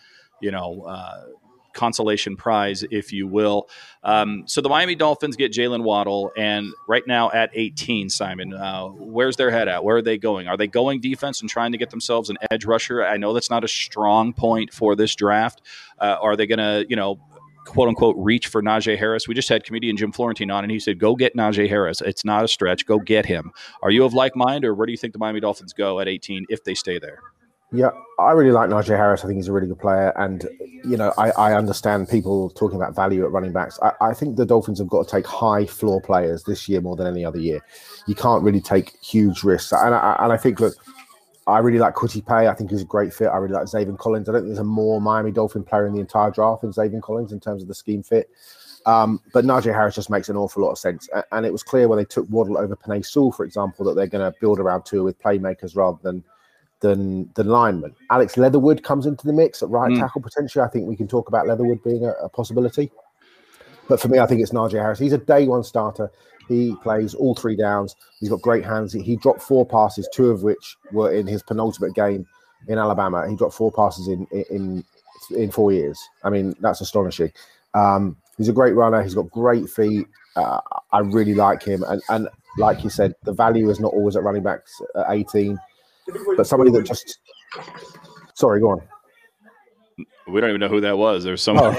consolation prize, if you will. So the Miami Dolphins get Jalen Waddle, and right now at 18, Simon, where's their head at? Where are they going? Are they going defense and trying to get themselves an edge rusher? I know that's not a strong point for this draft. Are they going to, quote unquote, reach for Najee Harris? We just had comedian Jim Florentine on, and he said, go get Najee Harris. It's not a stretch. Go get him. Are you of like mind, or where do you think the Miami Dolphins go at 18 if they stay there? Yeah, I really like Najee Harris. I think he's a really good player. And, I understand people talking about value at running backs. I think the Dolphins have got to take high floor players this year more than any other year. You can't really take huge risks. And I think, look, I really like Kwity Paye. I think he's a great fit. I really like Zaven Collins. I don't think there's a more Miami Dolphin player in the entire draft than Zaven Collins in terms of the scheme fit. But Najee Harris just makes an awful lot of sense. And it was clear when they took Waddle over Penei Sewell, for example, that they're going to build around Tua with playmakers rather than linemen. Alex Leatherwood comes into the mix at right tackle potentially. I think we can talk about Leatherwood being a possibility. But for me, I think it's Najee Harris. He's a day one starter. He plays all 3 downs. He's got great hands. He dropped 4 passes, 2 of which were in his penultimate game in Alabama. He dropped 4 passes in 4 years. I mean, that's astonishing. He's a great runner. He's got great feet. I really like him. And like you said, the value is not always at running backs at 18, but somebody that just – sorry, go on. We don't even know who that was. There's someone.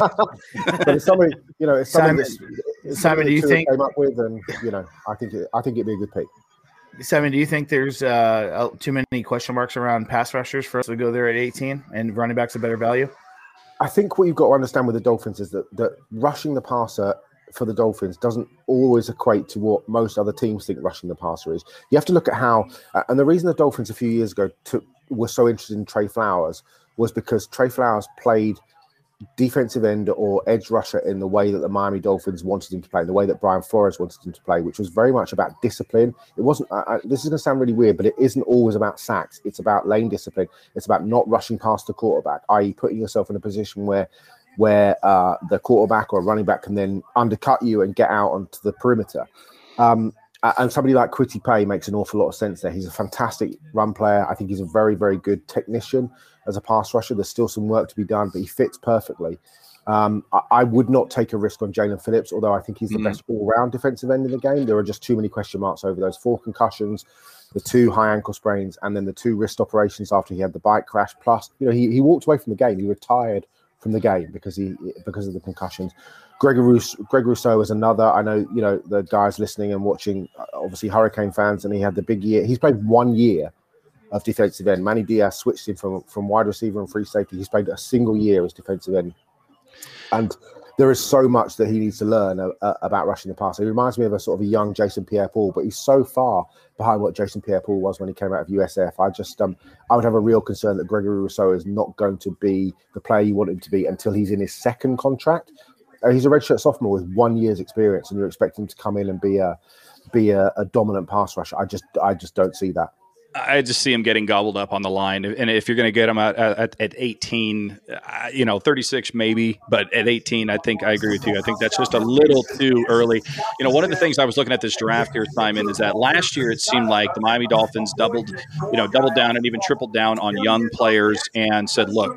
But it's somebody, it's something Simon, do you think came up with, and I think it'd be a good pick. Simon, do you think there's too many question marks around pass rushers for us to go there at 18 and running backs a better value? I think what you've got to understand with the Dolphins is that rushing the passer for the Dolphins doesn't always equate to what most other teams think rushing the passer is. You have to look at how, and the reason the Dolphins a few years ago were so interested in Trey Flowers was because Trey Flowers played defensive end or edge rusher in the way that the Miami Dolphins wanted him to play, in the way that Brian Flores wanted him to play, which was very much about discipline. It wasn't, this is going to sound really weird, but it isn't always about sacks. It's about lane discipline. It's about not rushing past the quarterback, i.e. putting yourself in a position where the quarterback or running back can then undercut you and get out onto the perimeter. And somebody like Kwity Paye makes an awful lot of sense there. He's a fantastic run player. I think he's a very, very good technician as a pass rusher. There's still some work to be done, but he fits perfectly. I would not take a risk on Jalen Phillips, although I think he's the best all-round defensive end in the game. There are just too many question marks over those 4 concussions, the 2 high ankle sprains, and then the 2 wrist operations after he had the bike crash. Plus, he walked away from the game. He retired from the game because of the concussions. Greg Rousseau is another. I know, the guys listening and watching, obviously Hurricane fans, and he had the big year. He's played 1 year of defensive end. Manny Diaz switched him from wide receiver and free safety. He's played a single year as defensive end. And there is so much that he needs to learn about rushing the passer. He reminds me of a sort of a young Jason Pierre-Paul, but he's so far behind what Jason Pierre-Paul was when he came out of USF. I would have a real concern that Gregory Rousseau is not going to be the player you want him to be until he's in his second contract. He's a redshirt sophomore with 1 year's experience, and you're expecting him to come in and be a dominant pass rusher. I just don't see that. I just see him getting gobbled up on the line. And if you're going to get him at 18, 36 maybe, but at 18, I think I agree with you. I think that's just a little too early. One of the things I was looking at this draft here, Simon, is that last year it seemed like the Miami Dolphins doubled down and even tripled down on young players and said, look,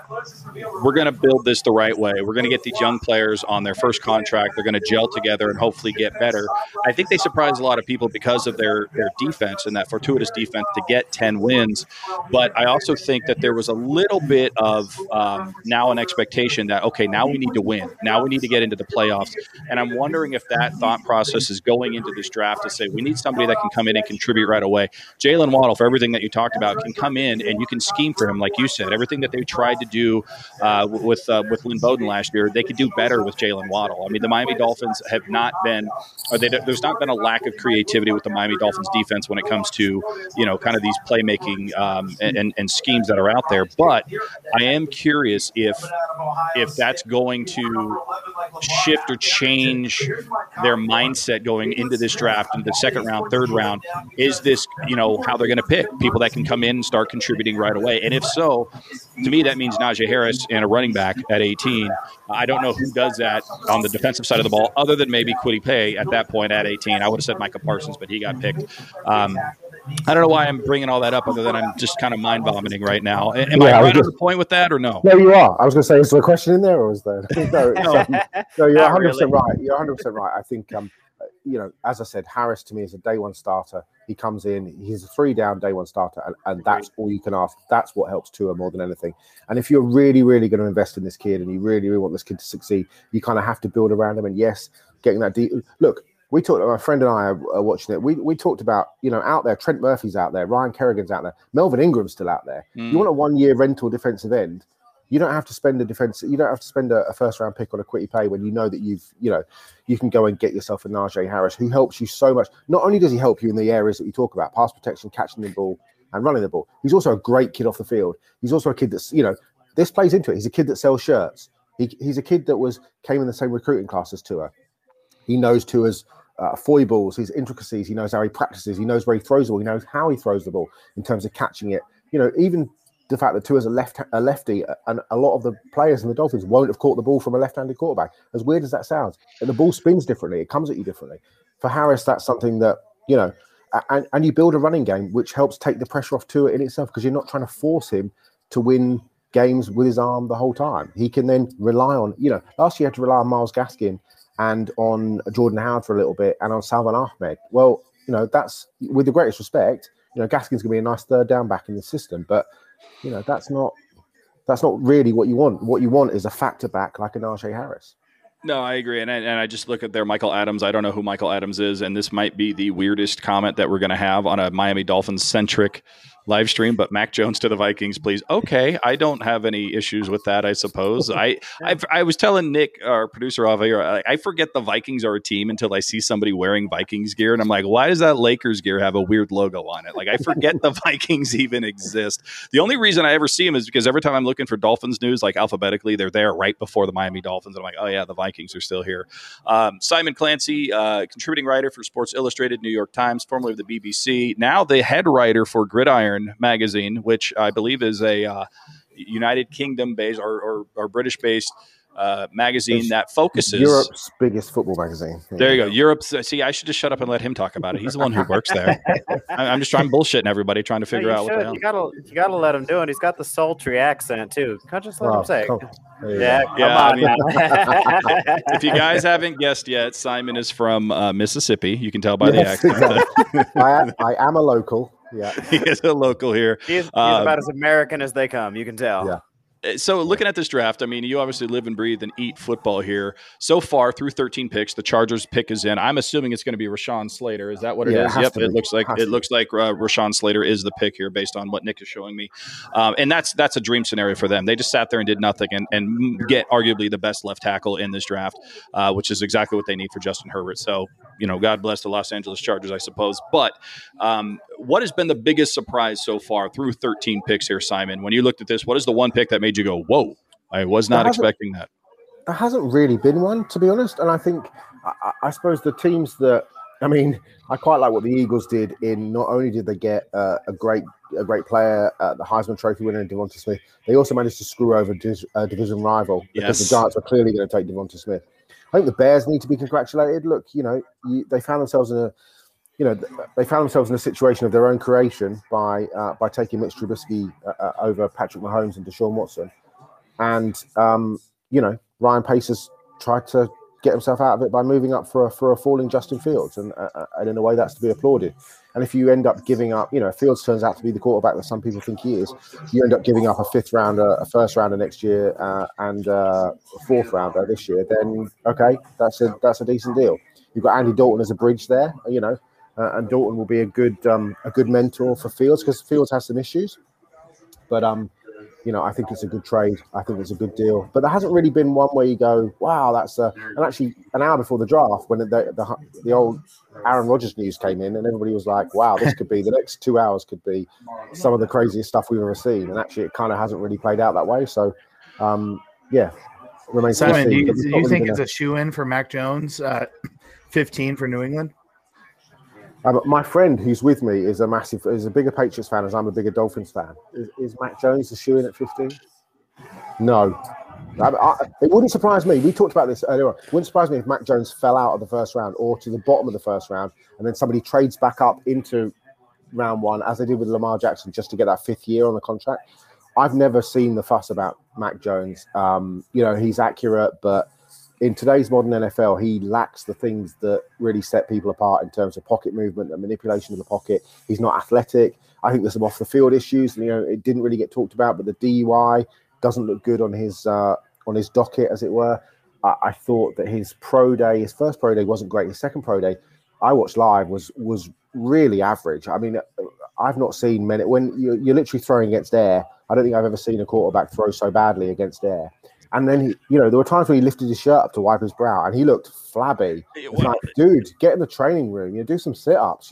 we're going to build this the right way. We're going to get these young players on their first contract. They're going to gel together and hopefully get better. I think they surprised a lot of people because of their defense and that fortuitous defense to get 10 wins. But I also think that there was a little bit of now an expectation that, okay, now we need to win. Now we need to get into the playoffs. And I'm wondering if that thought process is going into this draft to say we need somebody that can come in and contribute right away. Jalen Waddle, for everything that you talked about, can come in and you can scheme for him, like you said. Everything that they tried to do with Lynn Bowden last year, they could do better with Jalen Waddle. I mean, the Miami Dolphins have not been there's not been a lack of creativity with the Miami Dolphins defense when it comes to, kind of these playmaking and schemes that are out there. But I am curious if that's going to shift or change their mindset going into this draft, into the second round, third round. Is this, how they're going to pick people that can come in and start contributing right away? And if so, to me, that means Najee Harris and a running back at 18. I don't know who does that on the defensive side of the ball other than maybe Kwity Paye at that point at 18. I would have said Micah Parsons, but he got picked. I don't know why I'm bringing all that up other than I'm just kind of mind vomiting right now. Am I right on the point with that or no? No, you are. I was going to say, is there a question in there or is there? No, you're 100% right. You're 100% right. I think, as I said, Harris to me is a day one starter. He comes in, he's a 3-down day one starter, and that's all you can ask. That's what helps Tua more than anything. And if you're really, really going to invest in this kid and you really, really want this kid to succeed, you kind of have to build around him. And yes, getting that deep. Look, we talked, my friend and I are watching it. We talked about, out there, Trent Murphy's out there, Ryan Kerrigan's out there, Melvin Ingram's still out there. You want a 1-year rental defensive end. You don't have to spend a first round pick on a Kwity Paye when you know that you can go and get yourself a Najee Harris who helps you so much. Not only does he help you in the areas that we talk about, pass protection, catching the ball and running the ball, he's also a great kid off the field. He's also a kid that's, this plays into it. He's a kid that sells shirts. He's a kid that came in the same recruiting class as Tua. He knows Tua's foibles, his intricacies. He knows how he practices. He knows where he throws the ball. He knows how he throws the ball in terms of catching it. Even the fact that Tua's a lefty, and a lot of the players in the Dolphins won't have caught the ball from a left-handed quarterback. As weird as that sounds, and the ball spins differently. It comes at you differently. For Harris, that's something that, you know, and you build a running game which helps take the pressure off Tua in itself, because you're not trying to force him to win games with his arm the whole time. He can then rely on, you know, last year he had to rely on Myles Gaskin and on Jordan Howard for a little bit and on Salvan Ahmed. Well, you know, that's, with the greatest respect, you know, Gaskin's going to be a nice third down back in the system, but, you know, that's not really what you want. What you want is a factor back like a Najee Harris. No, I agree. And I just look at their Michael Adams. I don't know who Michael Adams is, and this might be the weirdest comment that we're going to have on a Miami Dolphins-centric live stream, but Mac Jones to the Vikings, please. Okay, I don't have any issues with that, I suppose. I was telling Nick, our producer, I forget the Vikings are a team until I see somebody wearing Vikings gear, and I'm like, why does that Lakers gear have a weird logo on it? Like, I forget the Vikings even exist. The only reason I ever see them is because every time I'm looking for Dolphins news, like alphabetically, they're there right before the Miami Dolphins, and I'm like, oh yeah, the Vikings are still here. Simon Clancy, contributing writer for Sports Illustrated, New York Times, formerly of the BBC, now the head writer for Gridiron magazine, which I believe is a United Kingdom based or British-based magazine that focuses Europe's biggest football magazine. There you go. Europe's. See, I should just shut up and let him talk about it. He's the one who works there. I'm just trying bullshitting everybody, trying to figure out what the hell. You gotta let him do it. He's got the sultry accent too. Can't just let him say. Come on. If you guys haven't guessed yet, Simon is from Mississippi. You can tell by the accent. I am a local. Yeah, he is a local here. He's about as American as they come. You can tell. Yeah. So looking at this draft, I mean, you obviously live and breathe and eat football here. So far, through 13 picks, the Chargers pick is in. I'm assuming it's going to be Rashawn Slater. Is that what it is? Yep, it looks like Rashawn Slater is the pick here based on what Nick is showing me, and that's a dream scenario for them. They just sat there and did nothing and get arguably the best left tackle in this draft, which is exactly what they need for Justin Herbert. So, you know, God bless the Los Angeles Chargers, I suppose. But what has been the biggest surprise so far through 13 picks here, Simon? When you looked at this, what is the one pick that made you go, whoa, I was not expecting that? There hasn't really been one, to be honest. And I think, I suppose the teams that, I mean, I quite like what the Eagles did in not only did they get a great player, the Heisman Trophy winner in Devonta Smith, they also managed to screw over a division rival because the Giants were clearly going to take Devonta Smith. I think the Bears need to be congratulated. Look, you know, they found themselves in a situation of their own creation by taking Mitch Trubisky over Patrick Mahomes and Deshaun Watson, and you know, Ryan Pace has tried to get himself out of it by moving up for a falling Justin Fields, and in a way that's to be applauded. And if you end up giving up, you know, Fields turns out to be the quarterback that some people think he is, you end up giving up a fifth rounder, a first rounder next year, and a fourth rounder this year, then okay, that's a decent deal. You've got Andy Dalton as a bridge there, you know. And Dalton will be a good mentor for Fields, because Fields has some issues. But you know, I think it's a good trade. I think it's a good deal. But there hasn't really been one where you go, wow, that's and actually an hour before the draft, when the old Aaron Rodgers news came in, and everybody was like, wow, this could be the next 2 hours could be some of the craziest stuff we've ever seen. And actually, it kind of hasn't really played out that way. So yeah, remains. Simon, do you think it's a shoe-in for Mac Jones, 15 for New England? My friend who's with me is a bigger Patriots fan as I'm a bigger Dolphins fan. Is Mac Jones the shoe-in at 15? No. It wouldn't surprise me. We talked about this earlier on. It wouldn't surprise me if Mac Jones fell out of the first round or to the bottom of the first round, and then somebody trades back up into round one, as they did with Lamar Jackson, just to get that fifth year on the contract. I've never seen the fuss about Mac Jones. You know, he's accurate, but in today's modern NFL, he lacks the things that really set people apart in terms of pocket movement and manipulation of the pocket. He's not athletic. I think there's some off-the-field issues. You know, it didn't really get talked about, but the DUI doesn't look good on his docket, as it were. I thought that his first pro day wasn't great. His second pro day, I watched live, was really average. I mean, I've not seen many. When you're literally throwing against air, I don't think I've ever seen a quarterback throw so badly against air. And then there were times where he lifted his shirt up to wipe his brow, and he looked flabby. It's like, dude, get in the training room. Do some sit-ups.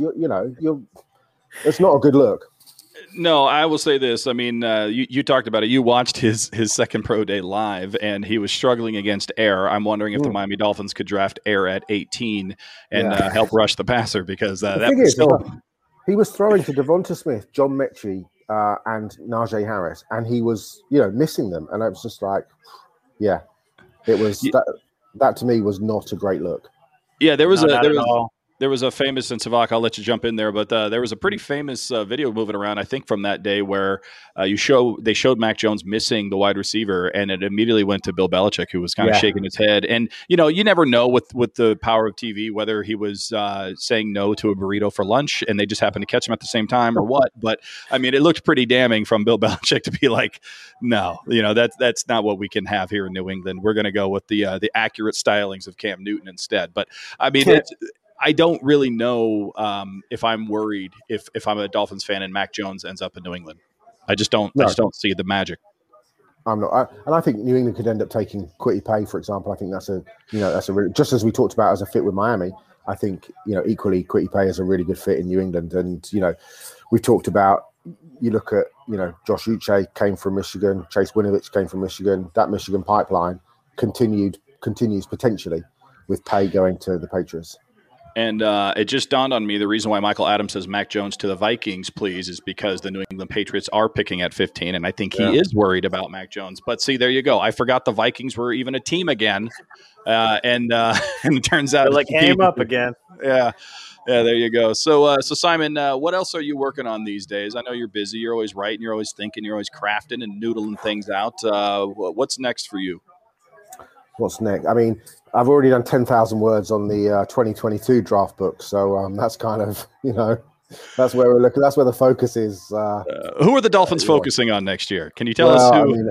It's not a good look. No, I will say this. I mean, you talked about it. You watched his second pro day live, and he was struggling against air. I'm wondering if the Miami Dolphins could draft air at 18 and help rush the passer, because that was still. He was throwing to Devonta Smith, John Mechie, and Najee Harris, and he was, missing them, and I was just like, yeah, it was that to me was not a great look. Yeah, there was a famous, and Savak, I'll let you jump in there, but there was a pretty famous video moving around, I think, from that day where they showed Mac Jones missing the wide receiver, and it immediately went to Bill Belichick, who was kind of shaking his head. And you never know with the power of TV whether he was saying no to a burrito for lunch, and they just happened to catch him at the same time, or what. But I mean, it looked pretty damning from Bill Belichick to be like, no, that's not what we can have here in New England. We're going to go with the accurate stylings of Cam Newton instead. But I mean, I don't really know if I'm worried if I'm a Dolphins fan and Mac Jones ends up in New England. I just don't see the magic. I'm not, and I think New England could end up taking Kwity Paye, for example. I think that's a really, just as we talked about as a fit with Miami. I think equally Kwity Paye is a really good fit in New England, and we talked about. You look at Josh Uche came from Michigan, Chase Winovich came from Michigan. That Michigan pipeline continues potentially with Paye going to the Patriots. And it just dawned on me, the reason why Michael Adams says Mac Jones to the Vikings, please, is because the New England Patriots are picking at 15, and I think he is worried about Mac Jones. But see, there you go. I forgot the Vikings were even a team again, and it turns out it came up again. Yeah, there you go. So Simon, what else are you working on these days? I know you're busy. You're always writing. You're always thinking. You're always crafting and noodling things out. What's next for you? What's next? I mean, I've already done 10,000 words on the 2022 draft book, so that's kind of that's where we're looking. That's where the focus is. Who are the Dolphins focusing on next year? Can you tell us who? I mean,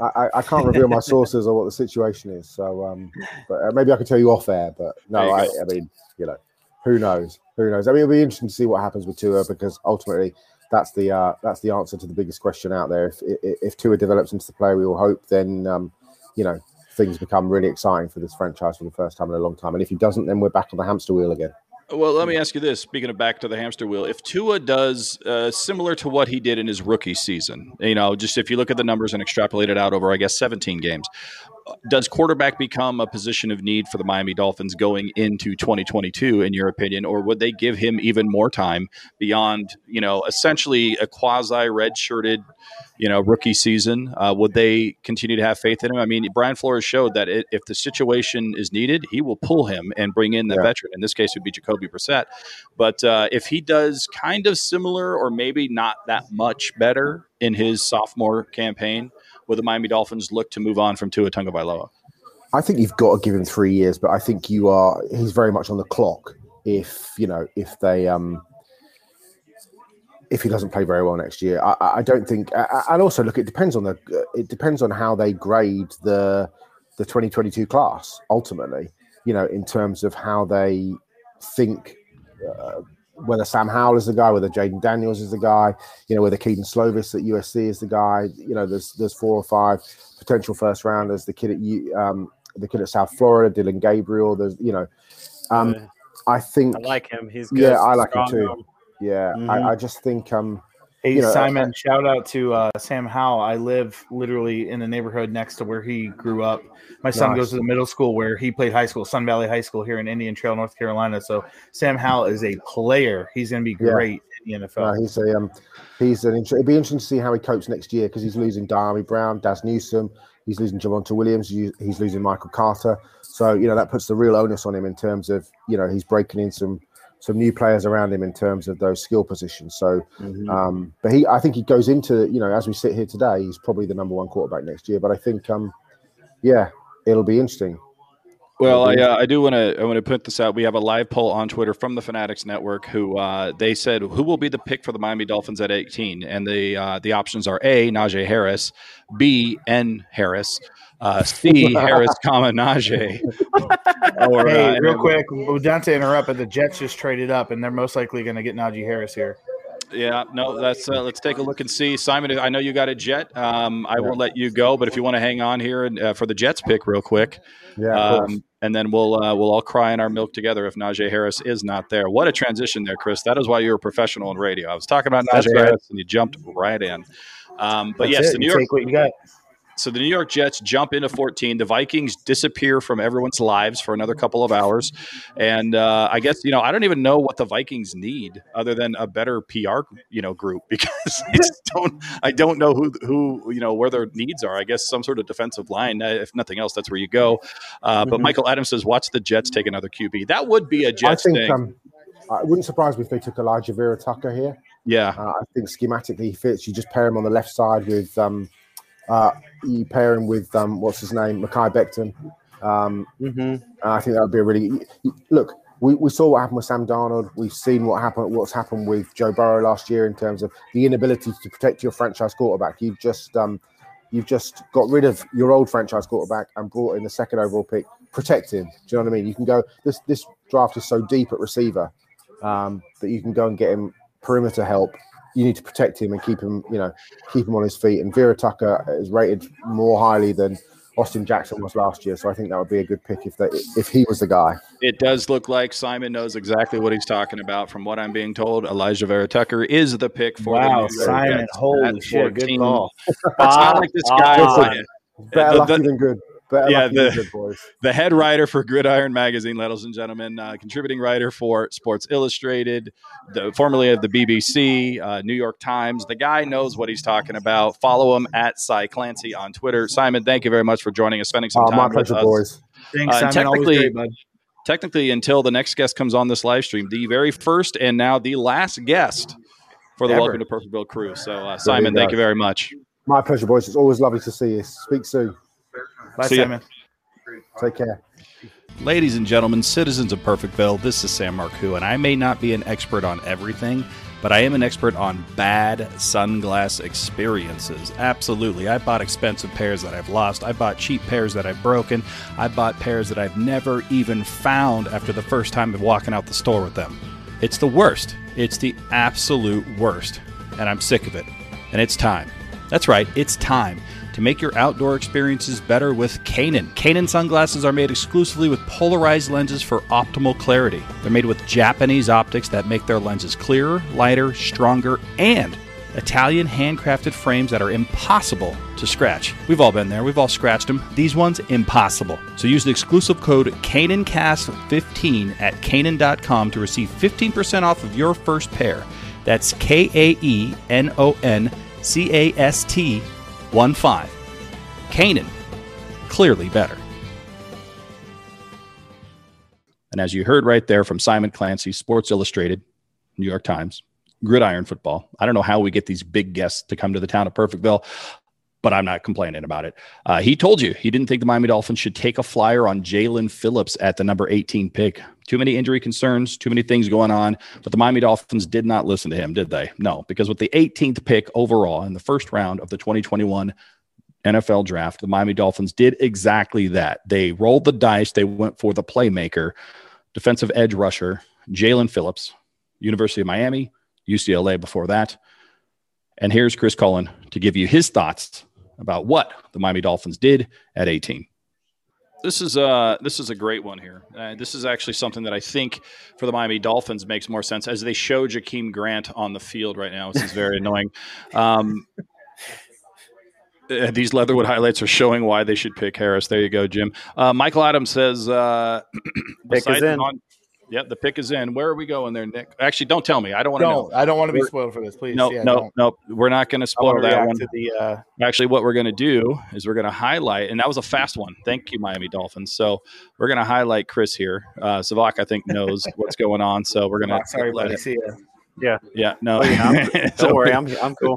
I can't reveal my sources or what the situation is, so but maybe I could tell you off air. But no, I mean, who knows? Who knows? I mean, it'll be interesting to see what happens with Tua, because ultimately that's the answer to the biggest question out there. If Tua develops into the player we all hope, then things become really exciting for this franchise for the first time in a long time. And if he doesn't, then we're back on the hamster wheel again. Well, let me ask you this. Speaking of back to the hamster wheel, if Tua does similar to what he did in his rookie season, just if you look at the numbers and extrapolate it out over, 17 games, does quarterback become a position of need for the Miami Dolphins going into 2022, in your opinion, or would they give him even more time beyond, essentially a quasi red-shirted, rookie season? Would they continue to have faith in him? I mean, Brian Flores showed that if the situation is needed, he will pull him and bring in the veteran. In this case, it would be Jacoby Brissett. But if he does kind of similar or maybe not that much better in his sophomore campaign, will the Miami Dolphins look to move on from Tua Tagovailoa? I think you've got to give him 3 years, but I think he's very much on the clock if he doesn't play very well next year. I don't think, and also look, it depends on how they grade the 2022 class ultimately, in terms of how they think, whether Sam Howell is the guy, whether Jaden Daniels is the guy, whether Keaton Slovis at USC is the guy. There's 4 or 5 potential first rounders. The kid at South Florida, Dylan Gabriel. I think I like him. He's good. Yeah, I like him too. Yeah, I just think. Hey, Simon, shout out to Sam Howell. I live literally in the neighborhood next to where he grew up. My son goes to the middle school where he played high school, Sun Valley High School here in Indian Trail, North Carolina. So Sam Howell is a player. He's going to be great in the NFL. It'd be interesting to see how he copes next year, because he's losing Diami Brown, Daz Newsome, he's losing Javonte Williams, he's losing Michael Carter. So that puts the real onus on him in terms of he's breaking in some new players around him in terms of those skill positions. So, but I think he goes into, as we sit here today, he's probably the number 1 quarterback next year. But I think, it'll be interesting. Well, I do want to put this out. We have a live poll on Twitter from the Fanatics Network who they said who will be the pick for the Miami Dolphins at 18, and the options are A, Najee Harris, B, N Harris, C, Harris, Najee. Hey, real quick, not to interrupt, but the Jets just traded up, and they're most likely going to get Najee Harris here. Yeah, no, let's take a look and see. Simon, I know you got a Jet. I won't let you go, but if you want to hang on here and for the Jets pick real quick, and then we'll all cry in our milk together if Najee Harris is not there. What a transition there, Chris. That is why you're a professional in radio. I was talking about Najee Harris, and you jumped right in. But yes, the New York. Take what you got. So the New York Jets jump into 14. The Vikings disappear from everyone's lives for another couple of hours. And I guess, I don't even know what the Vikings need other than a better PR, group, because I don't know who where their needs are. I guess some sort of defensive line. If nothing else, that's where you go. But Michael Adams says, watch the Jets take another QB. That would be a Jets thing. It wouldn't surprise me if they took Elijah Vera Tucker here. Yeah. I think schematically he fits. You just pair him on the left side with you pair him with what's his name, Mekhi Becton. I think that would be a really look. We saw what happened with Sam Darnold. We've seen what's happened with Joe Burrow last year in terms of the inability to protect your franchise quarterback. You've just got rid of your old franchise quarterback and brought in the second overall pick. Protect him. Do you know what I mean? You can go. This draft is so deep at receiver that you can go and get him perimeter help. You need to protect him and keep him on his feet. And Vera Tucker is rated more highly than Austin Jackson was last year, so I think that would be a good pick if he was the guy. It does look like Simon knows exactly what he's talking about. From what I'm being told, Elijah Vera Tucker is the pick for the New York Simon, Jets. holy shit, good call. It's not like this guy. Better lucky than good. The head writer for Gridiron Magazine, ladies and gentlemen, contributing writer for Sports Illustrated, formerly of the BBC, New York Times. The guy knows what he's talking about. Follow him at Cy Clancy on Twitter. Simon, thank you very much for joining us, spending some time my pleasure, with us. Boys. Thanks, Simon. Always great, bud. Technically, until the next guest comes on this live stream, the very first and now the last guest for the Welcome to Perfectville crew. So, Simon, thank you very much. My pleasure, boys. It's always lovely to see you. Speak soon. Bye, Simon. Take care. Ladies and gentlemen, citizens of Perfectville, this is Sam Marcoux, and I may not be an expert on everything, but I am an expert on bad sunglass experiences. Absolutely. I bought expensive pairs that I've lost. I bought cheap pairs that I've broken. I bought pairs that I've never even found after the first time of walking out the store with them. It's the worst. It's the absolute worst. And I'm sick of it. And it's time. That's right. It's time to make your outdoor experiences better with Kaenon. Kaenon sunglasses are made exclusively with polarized lenses for optimal clarity. They're made with Japanese optics that make their lenses clearer, lighter, stronger, and Italian handcrafted frames that are impossible to scratch. We've all been there. We've all scratched them. These ones, impossible. So use the exclusive code KaenonCast15 at Kaenon.com to receive 15% off of your first pair. That's KaenonCast15. Kaenon, clearly better. And as you heard right there from Simon Clancy, Sports Illustrated, New York Times, Gridiron Football. I don't know how we get these big guests to come to the town of Perfectville, but I'm not complaining about it. He told you he didn't think the Miami Dolphins should take a flyer on Jalen Phillips at the number 18 pick. Too many injury concerns, too many things going on, but the Miami Dolphins did not listen to him, did they? No, because with the 18th pick overall in the first round of the 2021 NFL draft, the Miami Dolphins did exactly that. They rolled the dice. They went for the playmaker, defensive edge rusher, Jalen Phillips, University of Miami, UCLA before that. And here's Chris Cullen to give you his thoughts about what the Miami Dolphins did at 18. This is a great one here. This is actually something that I think for the Miami Dolphins makes more sense as they show Jakeem Grant on the field right now. This is very annoying. These Leatherwood highlights are showing why they should pick Harris. There you go, Jim. Michael Adams says, pick is in. Yep, the pick is in. Where are we going there, Nick? Actually, don't tell me. I don't want to know. I don't want to be spoiled for this, please. No. We're not going to spoil that one. Actually, what we're going to do is we're going to highlight, and that was a fast one. Thank you, Miami Dolphins. So we're going to highlight Chris here. Savak, I think, knows what's going on. So we're going to sorry, buddy. See ya. Yeah. No. Don't worry. I'm cool.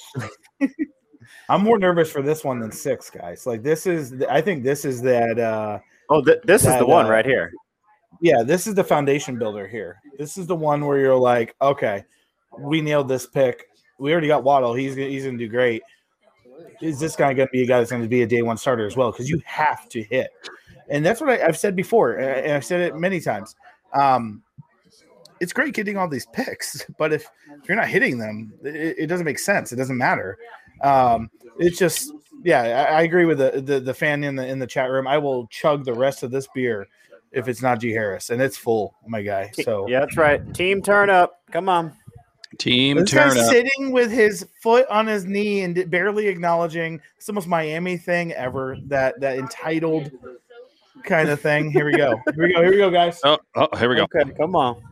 I'm more nervous for this one than 6, guys. Like I think this is that. This is the one right here. Yeah, this is the foundation builder here. This is the one where you're like, okay, we nailed this pick. We already got Waddle. He's gonna do great. Is this guy gonna be a guy that's gonna be a day one starter as well? Because you have to hit, and that's what I've said before, and I've said it many times. It's great getting all these picks, but if you're not hitting them, it doesn't make sense. It doesn't matter. It's just, yeah, I agree with the fan in the chat room. I will chug the rest of this beer if it's Najee Harris, and it's full, my guy. So yeah, that's right. Team turn up. Come on. Team This turn guy's up. sitting with his foot on his knee and barely acknowledging. It's the most Miami thing ever. That entitled kind of thing. Here we go. Here we go, guys. Oh, here we go. Okay, come on.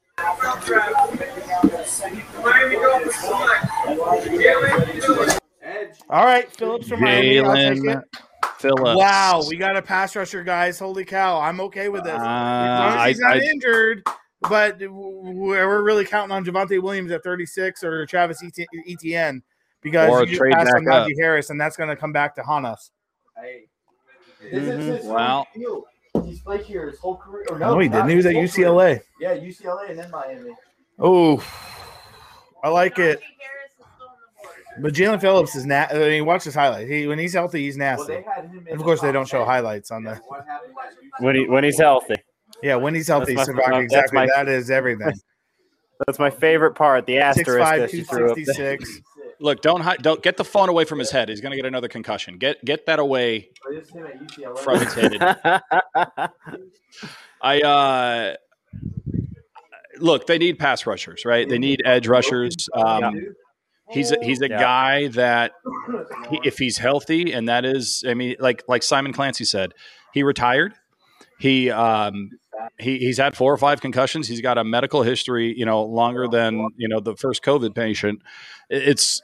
All right, Phillips from Miami. I'll take Jalen it. Phillips. Wow, we got a pass rusher, guys. Holy cow. I'm okay with this. As long as he's not injured, but we're really counting on Javonte Williams at 36 or Travis Etienne because Or you just trade passed back on up. Najee Harris, and that's going to come back to haunt us. Wow. He's played here his whole career. Or No, he didn't. He was at his whole UCLA. career. Yeah, UCLA and then Miami. Oh, I like it. But Jalen Phillips is I mean, watch his highlight. When he's healthy, he's nasty. And of course, they don't show highlights on the. When he's healthy. Yeah, when he's healthy, That's my- Savak, that's exactly. my- That is everything. That's my favorite part. The asterisk 6'5", that you threw up there. 266. Look, don't get the phone away from his head. He's going to get another concussion. Get that away from his head. Look, they need pass rushers, right? They need edge rushers. He's a guy that if he's healthy, and that is, I mean, like Simon Clancy said, he retired. He's had 4 or 5 concussions. He's got a medical history, longer than the first COVID patient. It's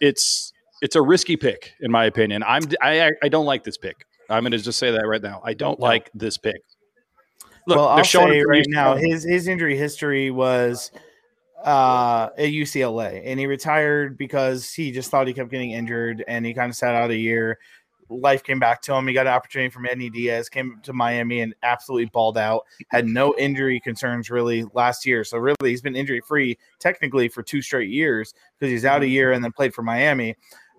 a risky pick, in my opinion. I don't like this pick. I'm going to just say that right now. I don't like this pick. Look, Well, they're I'll showing say him right for now, UCLA. his injury history was at UCLA, and he retired because he just thought he kept getting injured, and he kind of sat out a year. Life came back to him. He got an opportunity from Eddie Diaz, came to Miami, and absolutely balled out. Had no injury concerns really last year. So really, he's been injury free technically for 2 straight years because he's out a year and then played for Miami.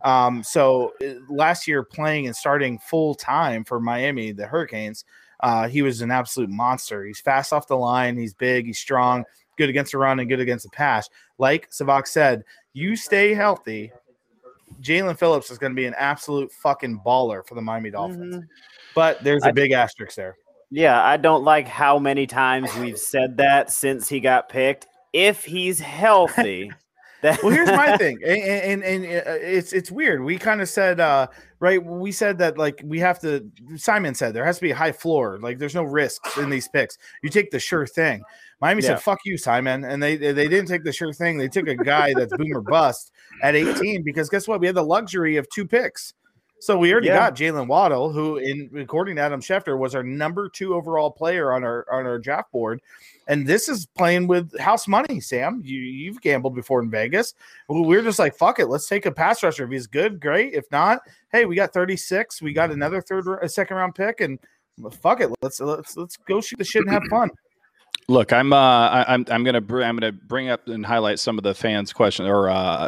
So last year, playing and starting full time for Miami, the Hurricanes, he was an absolute monster. He's fast off the line. He's big. He's strong. Good against the run and good against the pass. Like Savak said, you stay healthy. Jalen Phillips is going to be an absolute fucking baller for the Miami Dolphins. But there's a big asterisk there. Yeah, I don't like how many times we've said that since he got picked. If he's healthy. Well, here's my thing, and it's weird. We kind of said, right? We said that we have to. Simon said there has to be a high floor. Like there's no risks in these picks. You take the sure thing. Miami said, "Fuck you, Simon," and they didn't take the sure thing. They took a guy that's boomer bust at 18 because guess what? We had the luxury of 2 picks. So we already got Jalen Waddle, who, according to Adam Schefter, was our number 2 overall player on our draft board. And this is playing with house money, Sam. You've gambled before in Vegas. We're just like, fuck it. Let's take a pass rusher. If he's good, great. If not, hey, we got 36. We got another second round pick, and fuck it. Let's go shoot the shit and have fun. Look, I'm gonna bring up and highlight some of the fans' questions or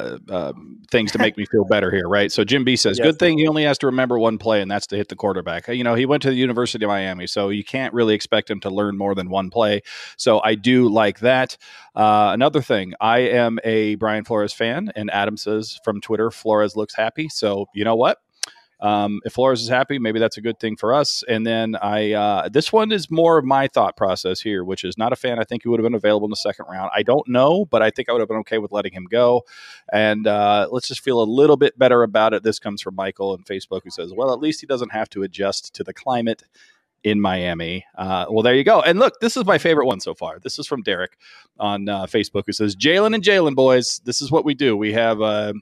things to make me feel better here, right? So Jim B says, good thing he only has to remember one play, and that's to hit the quarterback. He went to the University of Miami, so you can't really expect him to learn more than one play. So I do like that. Another thing, I am a Brian Flores fan, and Adam says from Twitter, Flores looks happy. So you know what? If Flores is happy, maybe that's a good thing for us. And then this one is more of my thought process here, which is not a fan. I think he would have been available in the second round. I don't know, but I think I would have been okay with letting him go. And let's just feel a little bit better about it. This comes from Michael on Facebook, who says, well, at least he doesn't have to adjust to the climate in Miami. Well, there you go. And look, this is my favorite one so far. This is from Derek on Facebook, who says, Jalen and Jalen, boys, this is what we do. We have,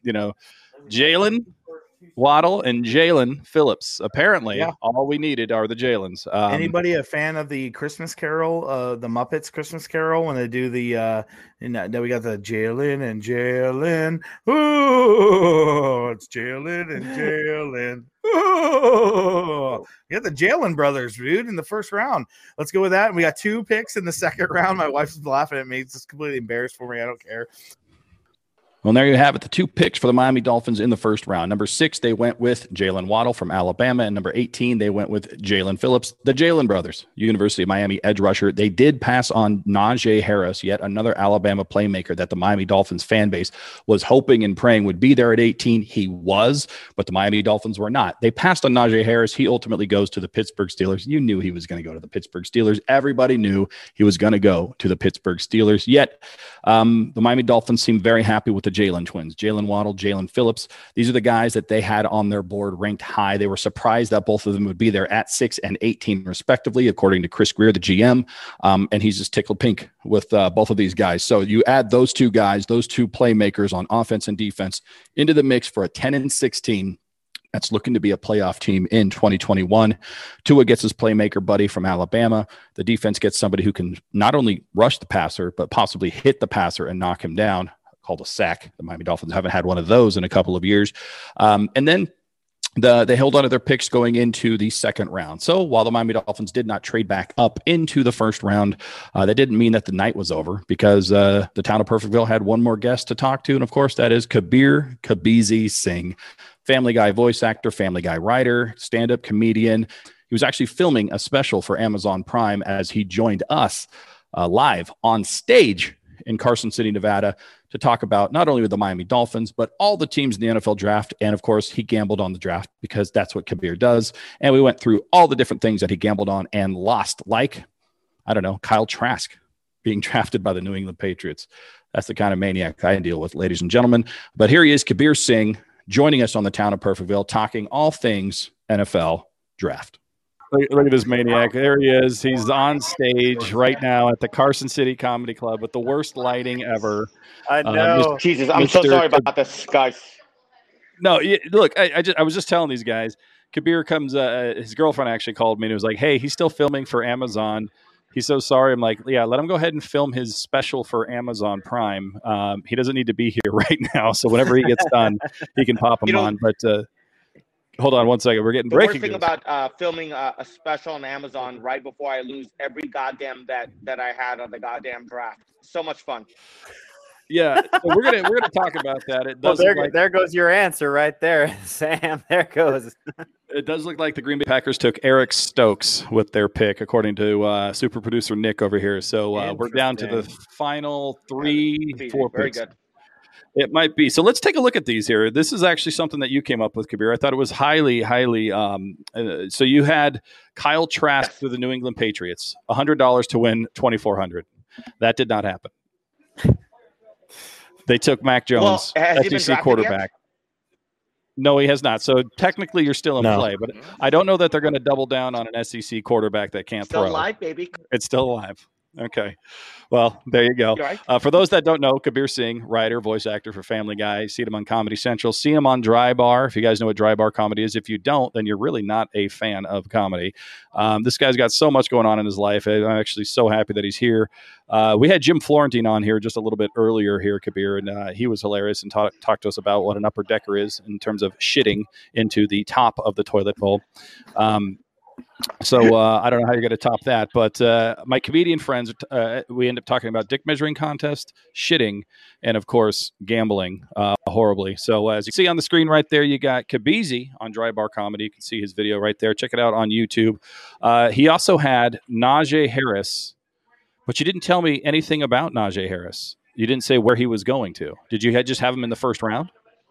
Jalen Waddle and Jalen Phillips. Apparently, all we needed are the Jalen's. Anybody a fan of the Christmas Carol, the Muppets Christmas Carol, when they do the now we got the Jalen and Jalen. Ooh, it's Jalen and Jalen. Ooh, you got the Jalen brothers, dude, in the first round. Let's go with that. And we got 2 picks in the second round. My wife's laughing at me. It's just completely embarrassed for me. I don't care. Well, there you have it. The 2 picks for the Miami Dolphins in the first round. Number 6, they went with Jalen Waddle from Alabama. And number 18, they went with Jalen Phillips, the Jalen brothers, University of Miami edge rusher. They did pass on Najee Harris, yet another Alabama playmaker that the Miami Dolphins fan base was hoping and praying would be there at 18. He was, but the Miami Dolphins were not. They passed on Najee Harris. He ultimately goes to the Pittsburgh Steelers. You knew he was going to go to the Pittsburgh Steelers. Everybody knew he was going to go to the Pittsburgh Steelers. Yet the Miami Dolphins seem very happy with the Jalen twins, Jalen Waddle, Jalen Phillips. These are the guys that they had on their board ranked high. They were surprised that both of them would be there at 6 and 18 respectively, according to Chris Greer, the GM. And he's just tickled pink with both of these guys. So you add those 2 guys, those 2 playmakers on offense and defense into the mix for a 10-16 that's looking to be a playoff team in 2021. Tua gets his playmaker buddy from Alabama. The defense gets somebody who can not only rush the passer, but possibly hit the passer and knock him down, called a sack. The Miami Dolphins haven't had one of those in a couple of years. And then they held on to their picks going into the second round. So while the Miami Dolphins did not trade back up into the first round, that didn't mean that the night was over, because the town of Perfectville had one more guest to talk to. And of course, that is Kabir Kabizi Singh, Family Guy voice actor, Family Guy writer, stand-up comedian. He was actually filming a special for Amazon Prime as he joined us live on stage in Carson City, Nevada, to talk about not only with the Miami Dolphins, but all the teams in the NFL draft. And of course, he gambled on the draft because that's what Kabir does. And we went through all the different things that he gambled on and lost, like, I don't know, Kyle Trask being drafted by the New England Patriots. That's the kind of maniac I deal with, ladies and gentlemen. But here he is, Kabir Singh, joining us on the town of Perfectville, talking all things NFL draft. Look at this maniac. There he is. He's on stage right now at the Carson City Comedy Club with the worst lighting ever. I know. Jesus, I'm so sorry about this, guys. No, look, I was just telling these guys. Kabir comes. His girlfriend actually called me and was like, "Hey, he's still filming for Amazon. He's so sorry." I'm like, "Yeah, let him go ahead and film his special for Amazon Prime. He doesn't need to be here right now. So whenever he gets done, he can pop him on." But hold on one second. We're getting breaking news. The worst thing about filming a special on Amazon right before I lose every goddamn bet that I had on the goddamn draft. So much fun. Yeah, so we're gonna talk about that. It does. Well, there goes your answer right there, Sam. There goes. It does look like the Green Bay Packers took Eric Stokes with their pick, according to super producer Nick over here. So we're down to the final 4 Very picks. good. It might be. So let's take a look at these here. This is actually something that you came up with, Kabir. I thought it was highly. So you had Kyle Trask to the New England Patriots, $100 to win $2,400. That did not happen. They took Mac Jones, SEC quarterback. No, he has not. So technically, you're still in play, but I don't know that they're going to double down on an SEC quarterback that can't throw. Still alive, baby. It's still alive. Okay. Well, there you go. For those that don't know, Kabir Singh, writer, voice actor for Family Guy. See him on Comedy Central. See him on Dry Bar. If you guys know what Dry Bar comedy is. If you don't, then you're really not a fan of comedy. This guy's got so much going on in his life. I'm actually so happy that he's here. We had Jim Florentine on here just a little bit earlier here, Kabir, and he was hilarious and talked to us about what an upper decker is in terms of shitting into the top of the toilet bowl. So I don't know how you're going to top that, but my comedian friends, we end up talking about dick measuring contest, shitting, and of course gambling horribly. So as you see on the screen right there, you got Kabizi on Dry Bar Comedy. You can see his video right there. Check it out on YouTube. He also had Najee Harris, but you didn't tell me anything about Najee Harris. You didn't say where he was going to. Did you just have him in the first round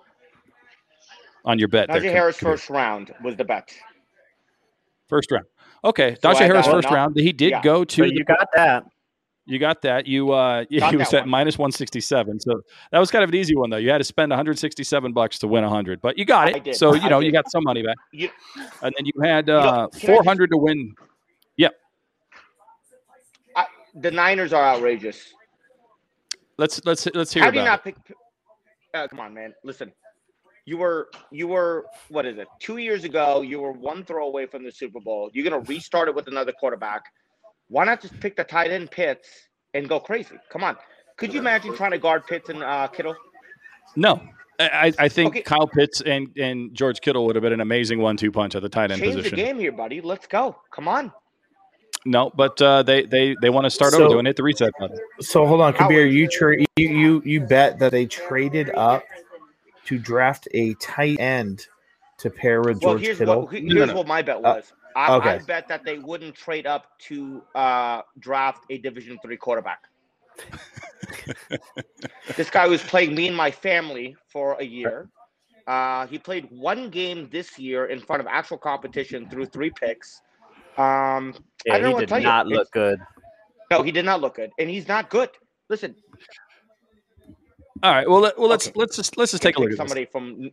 on your bet? Najee Harris first round was the bet. First round. Okay. So Najee Harris first round. He did go to. So you got that. You got that. He was at minus 167. So that was kind of an easy one, though. You had to spend $167 to win 100, but you got it. So, you got some money back. And then you had 400 to win. Yep. The Niners are outrageous. Let's hear about it. How do you not pick? Come on, man. Listen. You were what is it? 2 years ago, you were one throw away from the Super Bowl. You're gonna restart it with another quarterback. Why not just pick the tight end Pitts and go crazy? Come on. Could you imagine trying to guard Pitts and Kittle? No. I think Kyle Pitts and George Kittle would have been an amazing 1-2 punch at the tight end position. Change the game here, buddy. Let's go. Come on. No, but they want to start over. They want to hit the reset button. So hold on, Kabir. You bet that they traded up to draft a tight end to pair with George Kittle. Here's what my bet was. Okay. I bet that they wouldn't trade up to draft a Division III quarterback. This guy was playing me and my family for a year. He played one game this year in front of actual competition through 3 picks. He did not look good. No, he did not look good, and he's not good. Listen. All right. Well, let's just take a look at somebody from.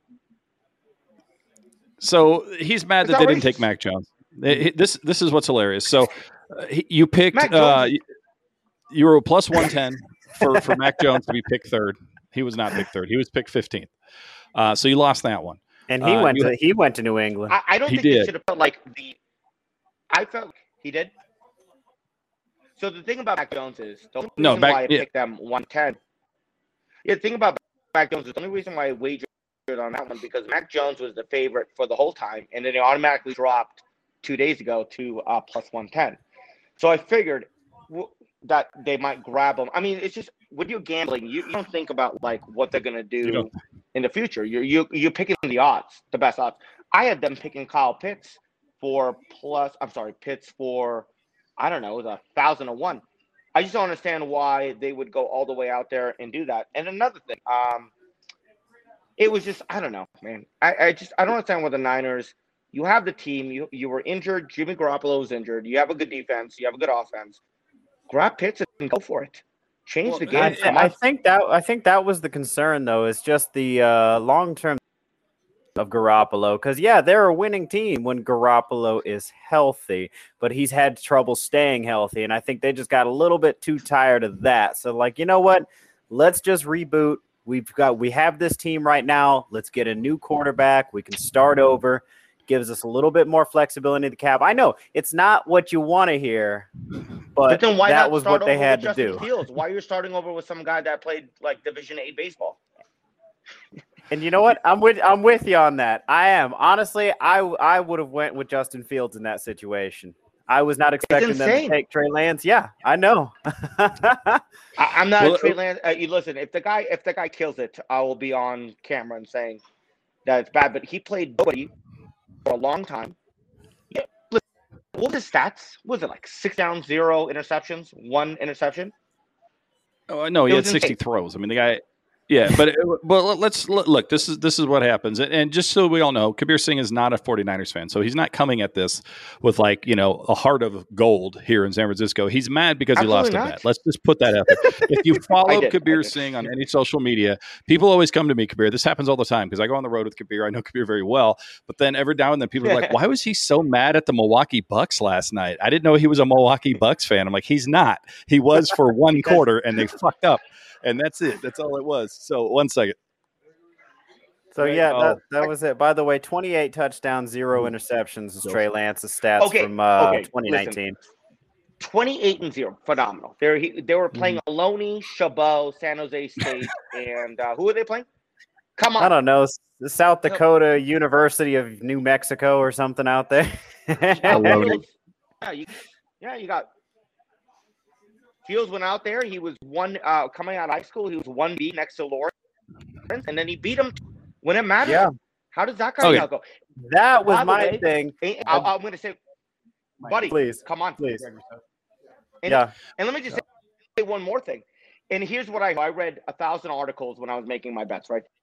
So he's mad that they didn't take Mac Jones. This is what's hilarious. So you picked you were plus 110 for Mac Jones to be picked third. He was not picked third. He was picked 15th. So you lost that one. And he went to New England. I don't think he should have felt like the. I felt he did. So the thing about Mac Jones is the only reason why I picked them 110. Yeah, the thing about Mac Jones is the only reason why I wagered on that one because Mac Jones was the favorite for the whole time, and then he automatically dropped 2 days ago to plus 110. So I figured that they might grab him. I mean, it's just when you're gambling, you don't think about like what they're gonna do in the future. You're picking the odds, the best odds. I had them picking Kyle Pitts for Pitts for I don't know, it was 1,001. I just don't understand why they would go all the way out there and do that. And another thing, it was just I don't know, man. I don't understand why the Niners. You have the team. You were injured. Jimmy Garoppolo was injured. You have a good defense. You have a good offense. Grab Pitts and go for it. Change the game. I think that was the concern, though. Is just the long term of Garoppolo, because they're a winning team when Garoppolo is healthy, but he's had trouble staying healthy, and I think they just got a little bit too tired of that. So, like, you know what? Let's just reboot. We have this team right now. Let's get a new quarterback. We can start over. Gives us a little bit more flexibility in the cap. I know it's not what you want to hear, but then why that not was start what they over had with to Justin do. Fields? Why you're starting over with some guy that played like Division VIII baseball? And you know what? I'm with you on that. I am. Honestly, I would have went with Justin Fields in that situation. I was not expecting them to take Trey Lance. Yeah, I know. I'm not a Trey Lance. You listen, if the guy kills it, I will be on camera and saying that it's bad. But he played nobody for a long time. Yeah, listen, what was his stats? What was it like 6 downs, 0 interceptions, 1 interception? Oh, no, he had 60 throws. I mean, the guy. Yeah, but let's look. This is what happens, and just so we all know, Kabir Singh is not a 49ers fan, so he's not coming at this with like a heart of gold here in San Francisco. He's mad because he lost a bet. Let's just put that out there. If you follow Kabir Singh on any social media, people always come to me, Kabir. This happens all the time because I go on the road with Kabir. I know Kabir very well, but then every now and then people are like, "Why was he so mad at the Milwaukee Bucks last night? I didn't know he was a Milwaukee Bucks fan." I'm like, "He's not. He was for one quarter, and they fucked up." And that's it. That's all it was. So 1 second. So that was it. By the way, 28 touchdowns, 0 interceptions is Trey Lance's stats from 2019. 28-0, phenomenal. They were playing Ohlone, Chabot, San Jose State, and who are they playing? Come on. I don't know. The South Dakota University of New Mexico or something out there. You got. Fields went out there. He was coming out of high school. He was 1B next to Lawrence, and then he beat him when it mattered. Yeah. How does that kind of go? That was my thing. I'm going to say, buddy, please, come on, please. And let me just say one more thing. And here's what I read 1,000 articles when I was making my bets, right?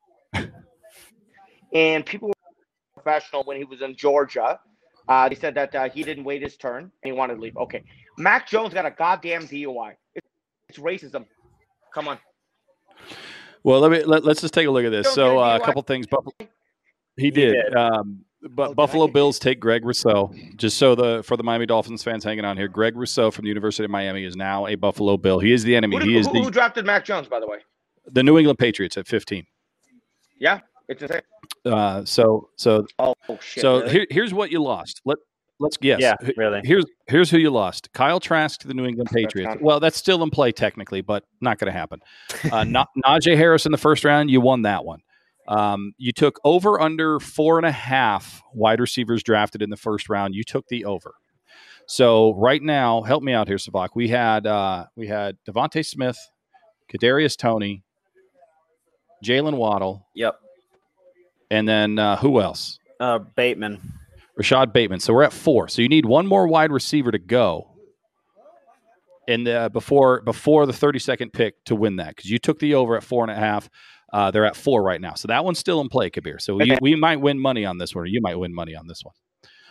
And people were professional when he was in Georgia. They said that he didn't wait his turn and he wanted to leave. Okay. Mac Jones got a goddamn DUI. It's racism. Come on. Well, let's just take a look at this. So a couple things. He did. But Buffalo Bills take Greg Rousseau. Just so for the Miami Dolphins fans hanging on here, Greg Rousseau from the University of Miami is now a Buffalo Bill. He is the enemy. Who drafted Mac Jones, by the way? The New England Patriots at 15. Yeah, it's insane. So really? Here's what you lost. Really. Here's who you lost. Kyle Trask to the New England Patriots. Well, that's still in play technically, but not going to happen. Najee Harris in the first round, you won that one. You took over under 4.5 wide receivers drafted in the first round. You took the over. So right now, help me out here, Savak. We had Devontae Smith, Kadarius Toney, Jalen Waddle. Yep. And then who else? Bateman. Rashad Bateman. So we're at 4. So you need one more wide receiver to go in the before the 32nd pick to win that, because you took the over at 4.5. They're at 4 right now. So that one's still in play, Kabir. So we might win money on this one, or you might win money on this one.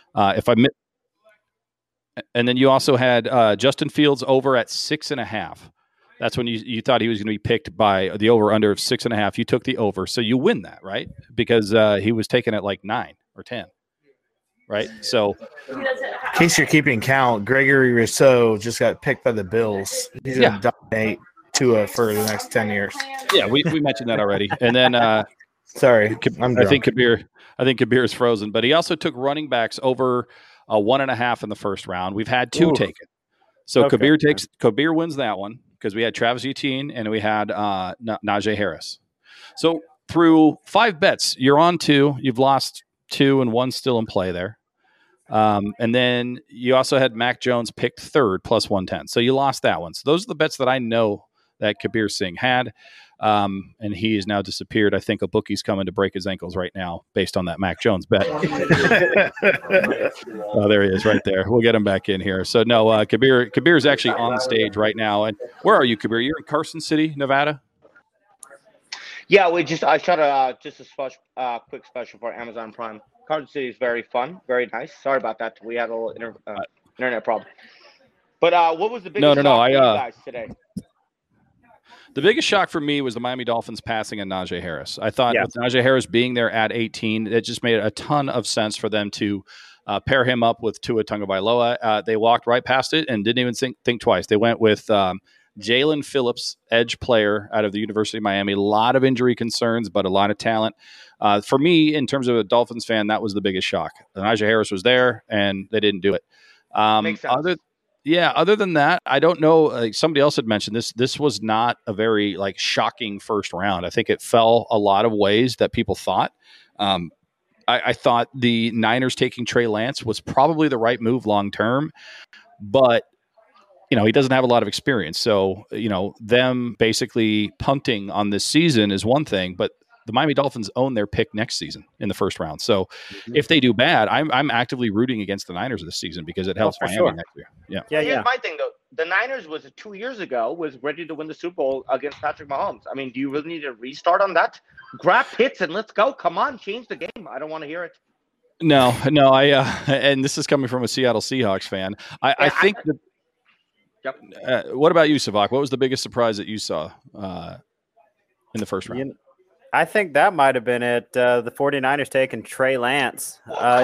And then you also had Justin Fields over at 6.5. That's when you thought he was going to be picked by the over-under of 6.5. You took the over, so you win that, right? Because he was taken at like 9 or 10, right? So, in case you're keeping count, Gregory Rousseau just got picked by the Bills. He's going to dominate Tua for the next 10 years. Yeah, we mentioned that already. And then, sorry, I think Kabir is frozen, but he also took running backs over 1.5 in the first round. We've had 2 taken. So okay. Kabir wins that one, because we had Travis Etienne and we had Najee Harris. So through 5 bets, you're on 2. You've lost 2 and 1 still in play there. And then you also had Mac Jones picked 3rd plus 110. So you lost that one. So those are the bets that I know that Kabir Singh had. And he has now disappeared. I think a bookie's coming to break his ankles right now based on that Mac Jones bet. Oh, there he is right there. We'll get him back in here. So no, Kabir is actually on stage right now. And where are you, Kabir? You're in Carson City, Nevada? Yeah, I shot a quick special for Amazon Prime. Carson City is very fun, very nice. Sorry about that. We had a little internet problem. But what was the biggest shock for you guys today? The biggest shock for me was the Miami Dolphins passing on Najee Harris. I thought with Najee Harris being there at 18, it just made a ton of sense for them to pair him up with Tua Tagovailoa. They walked right past it and didn't even think twice. They went with Jalen Phillips, edge player out of the University of Miami. A lot of injury concerns, but a lot of talent. For me, in terms of a Dolphins fan, that was the biggest shock. Najee Harris was there, and they didn't do it. Makes sense. Other than that, I don't know. Like somebody else had mentioned this. This was not a very shocking first round. I think it fell a lot of ways that people thought. I thought the Niners taking Trey Lance was probably the right move long term, but he doesn't have a lot of experience. So them basically punting on this season is one thing, but the Miami Dolphins own their pick next season in the first round. So if they do bad, I'm actively rooting against the Niners this season because it helps Miami next year. Yeah. Here's my thing, though. The Niners was 2 years ago was ready to win the Super Bowl against Patrick Mahomes. I mean, do you really need a restart on that? Grab Pitts and let's go. Come on, change the game. I don't want to hear it. No. And this is coming from a Seattle Seahawks fan. I think that. Yep. What about you, Savak? What was the biggest surprise that you saw in the first round? I think that might have been it. The 49ers taking Trey Lance.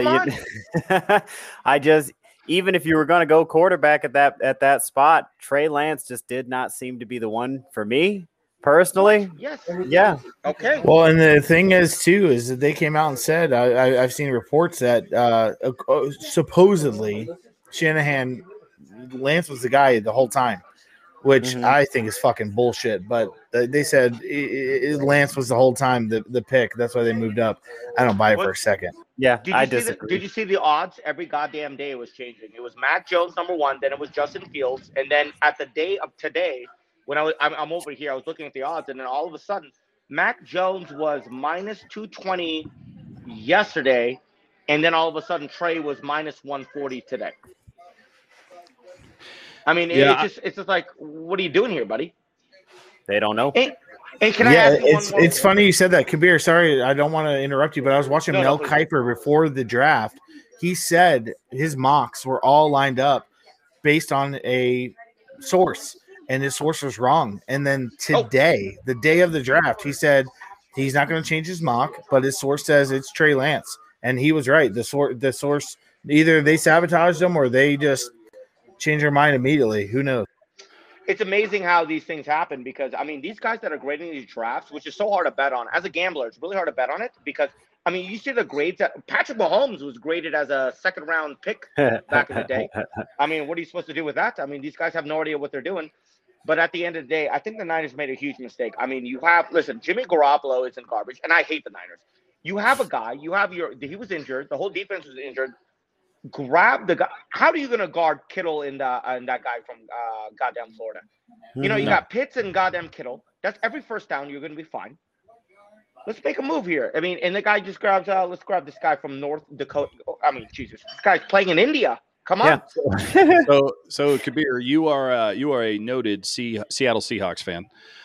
Even if you were going to go quarterback at that spot, Trey Lance just did not seem to be the one for me personally. Yes. Yeah. Okay. Well, and the thing is that they came out and said, I've seen reports that supposedly Shanahan, Lance was the guy the whole time, which I think is fucking bullshit. But they said Lance was the whole time the pick. That's why they moved up. I don't buy it for a second. Yeah, I disagree. Did you see the odds? Every goddamn day it was changing. It was Mac Jones number 1, then it was Justin Fields, and then at the day of today, when I'm over here, I was looking at the odds, and then all of a sudden, Mac Jones was minus 220 yesterday, and then all of a sudden Trey was minus 140 today. I mean, it's just like, what are you doing here, buddy? They don't know. And can I ask you one more? It's funny you said that, Kabir. Sorry, I don't want to interrupt you, but I was watching Mel Kiper before the draft. He said his mocks were all lined up based on a source, and his source was wrong. And then today, the day of the draft, he said he's not going to change his mock, but his source says it's Trey Lance, and he was right. The source, either they sabotaged him or they just change their mind immediately. Who knows? It's amazing how these things happen because, I mean, these guys that are grading these drafts, which is so hard to bet on. As a gambler, it's really hard to bet on it because, I mean, you see the grades that Patrick Mahomes was graded as a second-round pick back in the day. I mean, what are you supposed to do with that? I mean, these guys have no idea what they're doing. But at the end of the day, I think the Niners made a huge mistake. I mean, Jimmy Garoppolo isn't garbage, and I hate the Niners. You have a guy, he was injured, the whole defense was injured. grab the guy. How are you going to guard Kittle and that guy from goddamn Florida? You know, you got Pitts and goddamn Kittle. That's every first down. You're going to be fine. Let's make a move here. I mean, and the guy just grabs. Let's grab this guy from North Dakota. I mean, Jesus, this guy's playing in India. Come on. Yeah. So Kabir, you are a noted Seattle Seahawks fan.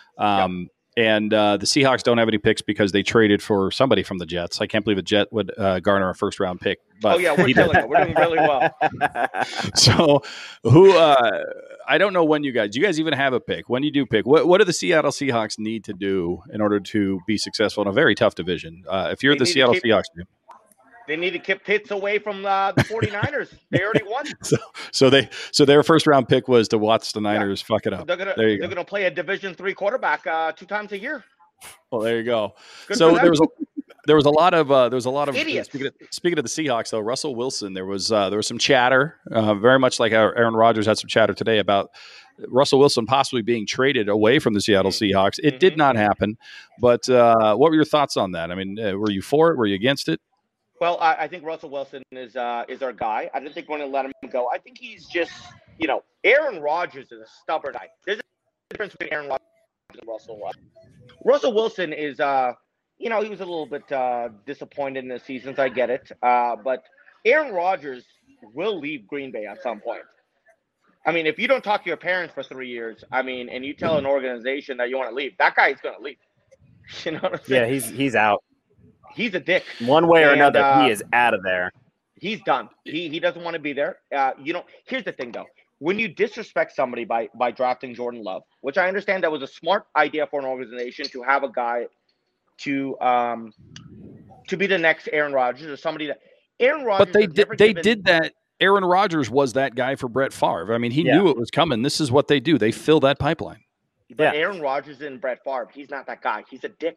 And the Seahawks don't have any picks because they traded for somebody from the Jets. I can't believe a Jet would garner a first-round pick. But we're killing it. We're doing really well. So, I don't know when you guys even have a pick? When you do pick, what do the Seattle Seahawks need to do in order to be successful in a very tough division? If you're the Seattle Seahawks team. They need to keep Pitts away from the 49ers. They already won. So their first round pick was to watch the Niners fuck it up. They're gonna play a Division III quarterback 2 times a year. Well, there you go. Good so there was a lot of idiots. Speaking of the Seahawks, though, Russell Wilson, there was some chatter, very much like Aaron Rodgers had some chatter today about Russell Wilson possibly being traded away from the Seattle Seahawks. It did not happen, but what were your thoughts on that? I mean, were you for it? Were you against it? Well, I think Russell Wilson is our guy. I don't think we're going to let him go. I think he's just, Aaron Rodgers is a stubborn guy. There's a difference between Aaron Rodgers and Russell Wilson. Russell Wilson is, he was a little bit disappointed in the seasons. I get it. But Aaron Rodgers will leave Green Bay at some point. I mean, if you don't talk to your parents for 3 years, and you tell an organization that you want to leave, that guy is going to leave. You know what I'm saying? Yeah, he's out. He's a dick. One way or another, he is out of there. He's done. He doesn't want to be there. Here's the thing, though. When you disrespect somebody by drafting Jordan Love, which I understand that was a smart idea for an organization to have a guy to be the next Aaron Rodgers or somebody that Aaron Rodgers. But they did that. Aaron Rodgers was that guy for Brett Favre. I mean, he knew it was coming. This is what they do. They fill that pipeline. But Aaron Rodgers and Brett Favre, he's not that guy. He's a dick.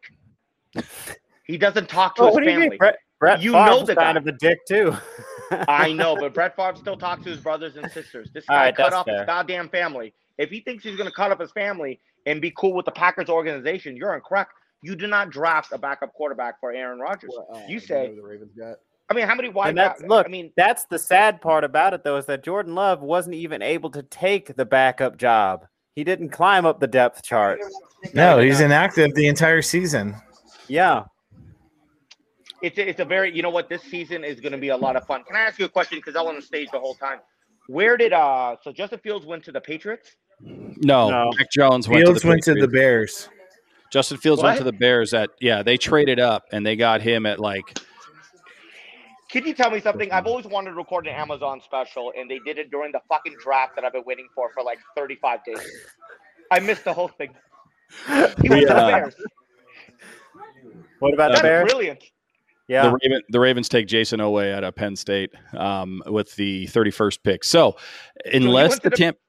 He doesn't talk to his family. Brett Favre's kind of a dick too. I know, but Brett Favre still talks to his brothers and sisters. This guy cut off his goddamn family. If he thinks he's going to cut off his family and be cool with the Packers organization, you're incorrect. You do not draft a backup quarterback for Aaron Rodgers. You say the Ravens got. How many wide? That's the sad part about it, though, is that Jordan Love wasn't even able to take the backup job. He didn't climb up the depth chart. No, he's inactive the entire season. Yeah. It's a very, this season is going to be a lot of fun. Can I ask you a question? Because I was on the stage the whole time. Where did so Justin Fields went to the Patriots? No. Mac Jones went to the Bears. Justin Fields went to the Bears they traded up and they got him at like. Can you tell me something? I've always wanted to record an Amazon special, and they did it during the fucking draft that I've been waiting for like 35 days. I missed the whole thing. He went to the Bears. What about the Bears? Brilliant. Yeah, the Ravens take Jason Oweh out of Penn State with the 31st pick. So unless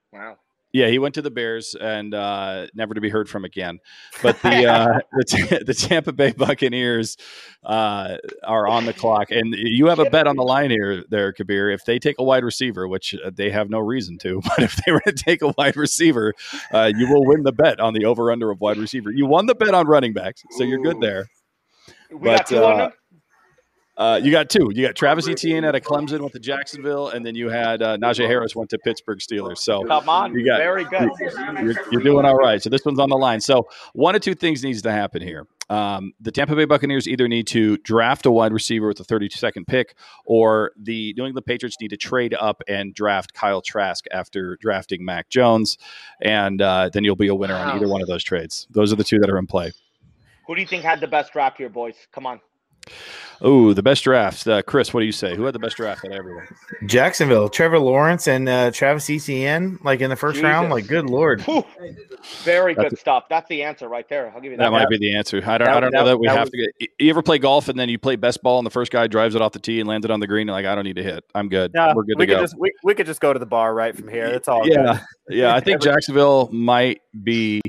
he went to the Bears and never to be heard from again. But the Tampa Bay Buccaneers are on the clock, and you have a bet on the line there, Kabir. If they take a wide receiver, which they have no reason to, but if they were to take a wide receiver, you will win the bet on the over/under of wide receiver. You won the bet on running backs, so you're good there. We got two on them. You got two. You got Travis Etienne out of Clemson went to Jacksonville, and then you had Najee Harris went to Pittsburgh Steelers. So come on, very good. You're doing all right. So this one's on the line. So one of two things needs to happen here. The Tampa Bay Buccaneers either need to draft a wide receiver with the 32nd pick, or the New England Patriots need to trade up and draft Kyle Trask after drafting Mac Jones, and then you'll be a winner on either one of those trades. Those are the two that are in play. Who do you think had the best draft here, boys? Come on. Oh, the best draft. Chris, what do you say? Who had the best draft out of everyone? Jacksonville, Trevor Lawrence and Travis Etienne, like in the first round. Like, good Lord. Whew. Very good stuff. That's the answer right there. I'll give you that. That might be the answer. I don't know that we have to get. You ever play golf and then you play best ball and the first guy drives it off the tee and lands it on the green and like, I don't need to hit. I'm good. Yeah, we're good to go. We could just go to the bar right from here. That's all. Good. Yeah. I think Jacksonville might be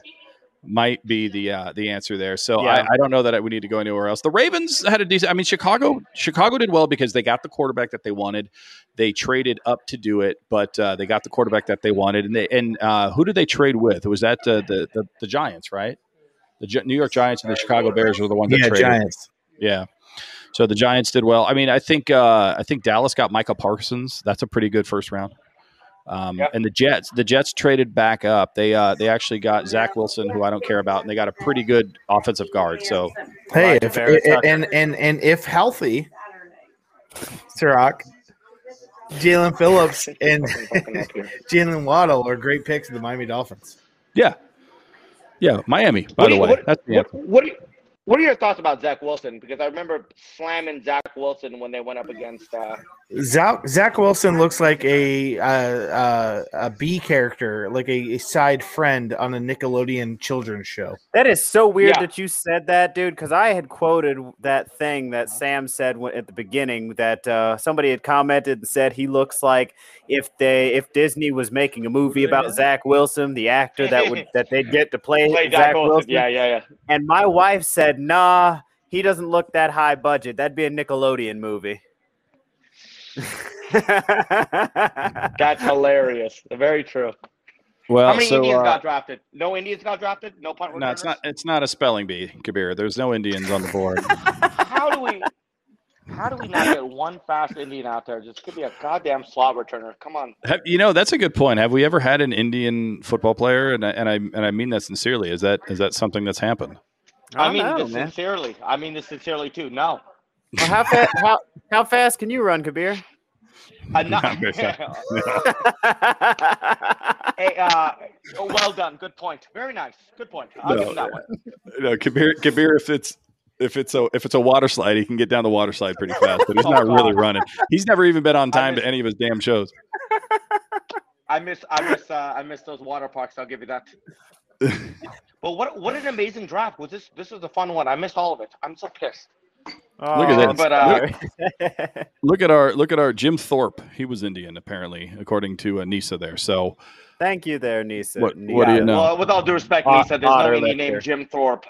the answer there. So I don't know that we need to go anywhere else. The Ravens had a decent. I mean, Chicago did well because they got the quarterback that they wanted. They traded up to do it, but they got the quarterback that they wanted. And who did they trade with? Was that the Giants, right? The New York Giants and the Chicago Bears were the ones that traded. Giants. Yeah. So the Giants did well. I mean, I think Dallas got Micah Parsons. That's a pretty good first round. And the Jets traded back up. They actually got Zach Wilson, who I don't care about, and they got a pretty good offensive guard. So hey, if healthy, Ciroc, Jalen Phillips and Jalen Waddle are great picks of the Miami Dolphins. Yeah, Miami. By the way, what are your thoughts about Zach Wilson? Because I remember slamming Zach Wilson when they went up against. Zach Wilson looks like a B character, like a side friend on a Nickelodeon children's show. That is so weird that you said that, dude, because I had quoted that thing that Sam said at the beginning that somebody had commented and said he looks like if Disney was making a movie about Zach Wilson, the actor that they'd get to play Zach Wilson. Yeah. And my wife said, nah, he doesn't look that high budget. That'd be a Nickelodeon movie. That's hilarious. Very true. Well, how many Indians got drafted? No Indians got drafted. No punt returners? No, it's not a spelling bee, Kabir. There's no Indians on the board. How do we not get one fast Indian out there? Just give me a goddamn slot returner. Come on. That's a good point. Have we ever had an Indian football player? And I mean that sincerely. Is that something that's happened? I mean this sincerely too. No. Well, how fast can you run, Kabir? Not very fast. Hey, well done. Good point. Very nice. Good point. I'll give him that one. No, Kabir. If it's a water slide, he can get down the water slide pretty fast, but he's not really running. He's never even been on time to any of his damn shows. I miss those water parks. I'll give you that. But what an amazing draft was this! This was a fun one. I missed all of it. I'm so pissed. Look at that! Look at our Jim Thorpe. He was Indian, apparently, according to Nisa there. So, thank you, there, Nisa. What do you know? Well, with all due respect, Nisa, there's no Indian named Jim Thorpe.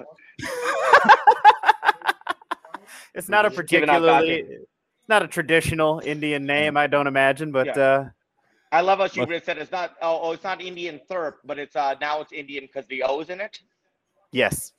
It's not a traditional Indian name, I don't imagine, but I love how she said it's not. It's not Indian Thorpe, but it's now it's Indian because the O's in it. Yes.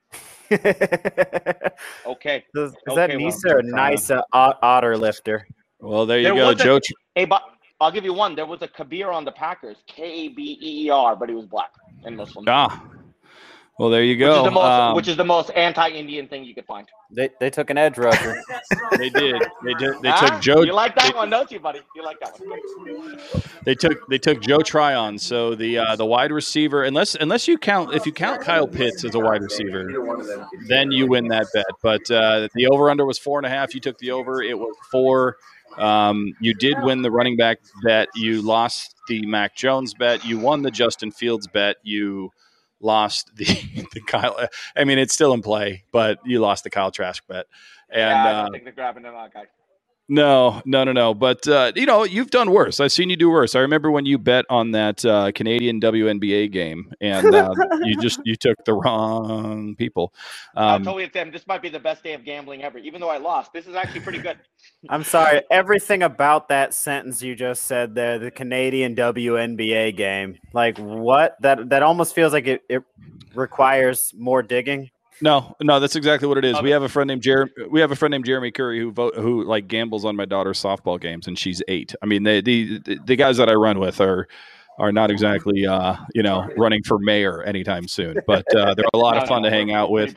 Okay. Is that Nisa or Nisa Otter Lifter? Well, there you go, Joe. Hey, but I'll give you one. There was a Kabir on the Packers, Kabeer, but he was black and Muslim. Well, there you go. Which is the most anti-Indian thing you could find. They took an edge rusher. They did. They took Joe. You like that one, don't you, buddy? You like that one. They took Joe Tryon. So the wide receiver, unless you count, if you count Kyle Pitts as a wide receiver, then you win that bet. But the over under was 4.5. You took the over. It was 4. You did win the running back bet. You lost the Mac Jones bet. You won the Justin Fields bet. You lost the Kyle. I mean, it's still in play, but you lost the Kyle Trask bet. And I don't think they're grabbing him out, guy. No. But you've done worse. I've seen you do worse. I remember when you bet on that Canadian WNBA game, and you took the wrong people. I told you, Tim, this might be the best day of gambling ever. Even though I lost, this is actually pretty good. I'm sorry. Everything about that sentence you just said there, the Canadian WNBA game, like what? That almost feels like it requires more digging. No, that's exactly what it is. We have a friend named Jeremy Curry who like gambles on my daughter's softball games, and she's 8. I mean, the guys that I run with are not exactly running for mayor anytime soon, but they're a lot of fun to hang out with.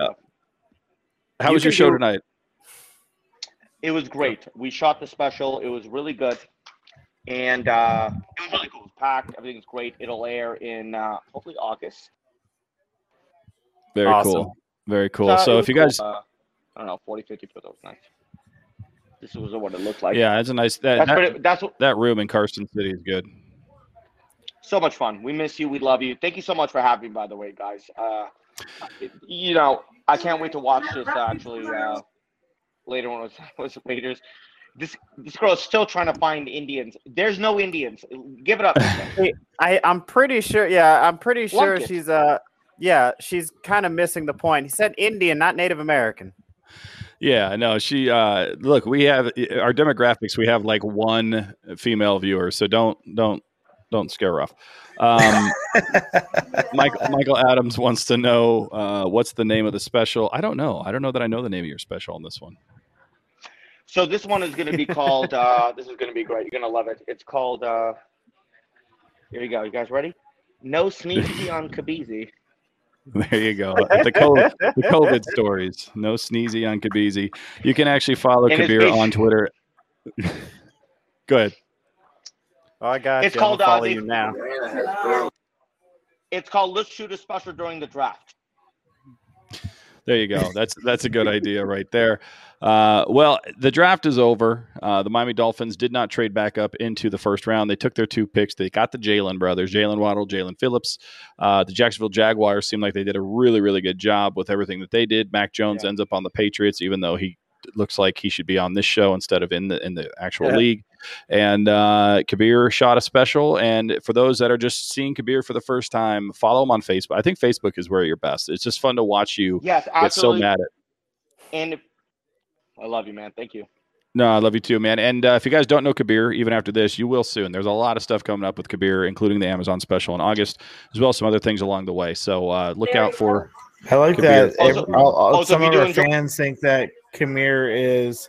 How was your show tonight? It was great. We shot the special. It was really good, and it was really cool. It was packed. Everything's great. It'll air in hopefully August. Very cool. Very cool. So if you guys, I don't know, 40, 50 people, that was nice. This was what it looked like. Yeah, it's a nice, that room in Carson City is good. So much fun. We miss you. We love you. Thank you so much for having me, by the way, guys. I can't wait to watch this actually later when it was Raiders. This girl is still trying to find Indians. There's no Indians. Give it up. I'm pretty sure. Yeah, I'm pretty sure Lunkett. she's she's kind of missing the point. He said Indian, not Native American. Yeah, no, she look, we have our demographics, we have like one female viewer, so don't scare her off. Michael Adams wants to know what's the name of the special. I don't know that I know the name of your special on this one. So this one is going to be called. This is going to be great. You're going to love it. It's called. Here you go. You guys ready? No sneezy on Kabizi. There you go. The COVID stories. No sneezy on Kabizi. You can actually follow And it's Kabir based- on Twitter. Go ahead. Oh, I got It's you. called, I'm gonna follow the- you now. It's called Let's Shoot a Special During the Draft. There you go. That's a good idea right there. Well, the draft is over. The Miami Dolphins did not trade back up into the first round. They took their 2 picks. They got the Jalen brothers, Jalen Waddle, Jalen Phillips. The Jacksonville Jaguars seemed like they did a really, really good job with everything that they did. Mac Jones ends up on the Patriots, even though he looks like he should be on this show instead of in the actual league. And Kabir shot a special. And for those that are just seeing Kabir for the first time, follow him on Facebook. I think Facebook is where you're best. It's just fun to watch you Yes, get so absolutely. mad at. And I love you, man. Thank you. No, I love you too, man. And if you guys don't know Kabir, even after this, you will soon. There's a lot of stuff coming up with Kabir, including the Amazon special in August, as well as some other things along the way. So look out for. I like Kabir. that. Also, Some if of you our do enjoy- fans think that Kamir is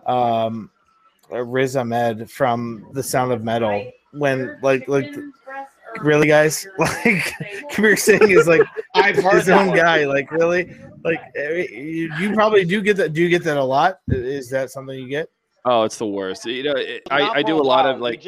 Riz Ahmed from The Sound of Metal. When like really, guys, like Kabir Singh is like I've heard his that own one. guy. Like really, like you probably do get that. Do you get that a lot? Is that something you get? Oh, it's the worst. You know, Not I for do a lot while. of like.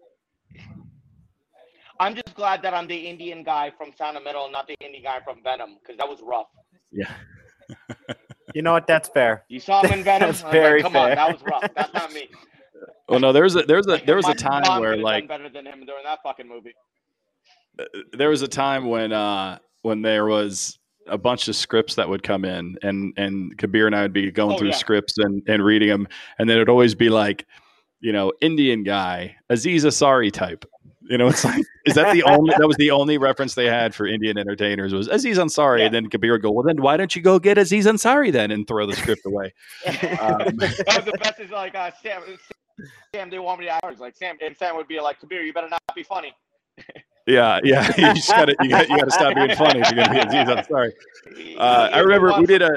I'm just glad that I'm the Indian guy from Sound of Metal and not the Indian guy from Venom, because that was rough. Yeah. You know what? That's fair. You saw him in Venom. That's I was very like, come on, fair. that was rough. That's not me. Well, no, there was a My time mom where could've like done better than him during that fucking movie. there was a time when there was a bunch of scripts that would come in, and Kabir and I would be going Oh, through yeah. scripts and reading them, and then it'd always be like, you know, Indian guy, Aziz Ansari type. You know, it's like, is that that was the only reference they had for Indian entertainers was Aziz Ansari. Yeah. And then Kabir would go, well, then why don't you go get Aziz Ansari then and throw the script away? The best is like Sam, they want me to act like Sam, and Sam would be like, Kabir, you better not be funny. Yeah. You just gotta, you gotta stop being funny if you're going to be Aziz Ansari. I remember we did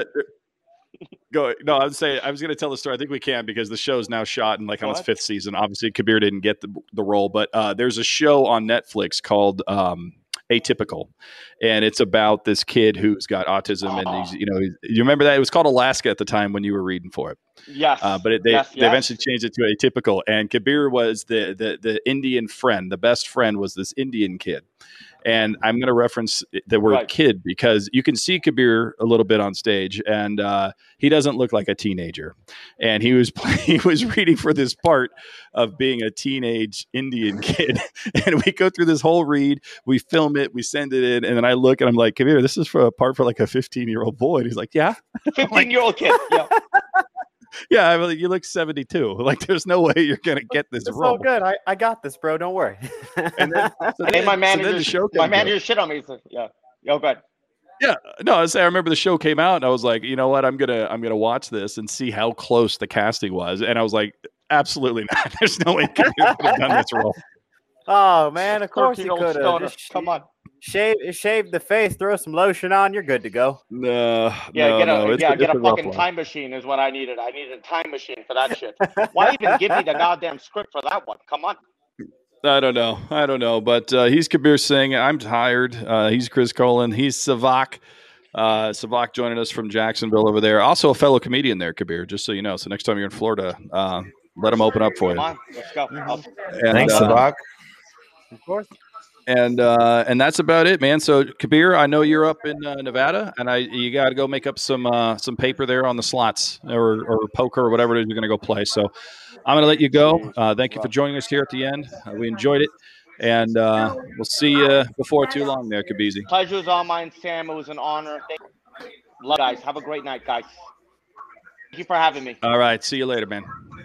I was going to tell the story. I think we can because the show is now shot in like on its 5th season. Obviously, Kabir didn't get the role, but there's a show on Netflix called Atypical, and it's about this kid who's got autism, and he's, you remember that it was called Alaska at the time when you were reading for it. Yes. But they eventually changed it to Atypical, and Kabir was the Indian friend. The best friend was this Indian kid. And I'm going to reference the word kid because you can see Kabir a little bit on stage, and he doesn't look like a teenager. And he was reading for this part of being a teenage Indian kid. And we go through this whole read, we film it, we send it in, and then I look and I'm like, Kabir, this is for a part for like a 15-year-old boy. And he's like, yeah. 15-year-old kid. Yeah. Yeah, I mean, you look 72. Like, there's no way you're going to get this It's role. all good. I got this, bro. Don't worry. And then, my the manager, show my comes manager shit on me. He's like, yeah. Yo, go ahead. Yeah, no, I remember the show came out, and I was like, you know what, I'm gonna watch this and see how close the casting was, and I was like, absolutely not. There's no way Kabir could have done this role. Oh man, of course you 13-year-old could stoner. have. Come on. Shave the face, throw some lotion on, you're good to go. No, Yeah, no, get a rough fucking one. time machine is what I needed. I needed a time machine for that shit. Why even give me the goddamn script for that one? Come on. I don't know, but he's Kabir Singh. I'm tired. He's Chris Colin. He's Savak. Savak joining us from Jacksonville over there. Also a fellow comedian there, Kabir, just so you know. So next time you're in Florida, let him open up for you. Come on, let's go. And, Thanks, Sabak. Of course. And that's about it, man. So Kabir, I know you're up in Nevada, and you got to go make up some paper there on the slots or poker or whatever it is you're going to go play. So I'm going to let you go. Thank you for joining us here at the end. We enjoyed it, and we'll see you before too long there, Kabizi. Pleasure is all mine, Sam. It was an honor. Love you guys. Have a great night, guys. Thank you for having me. All right, see you later, man.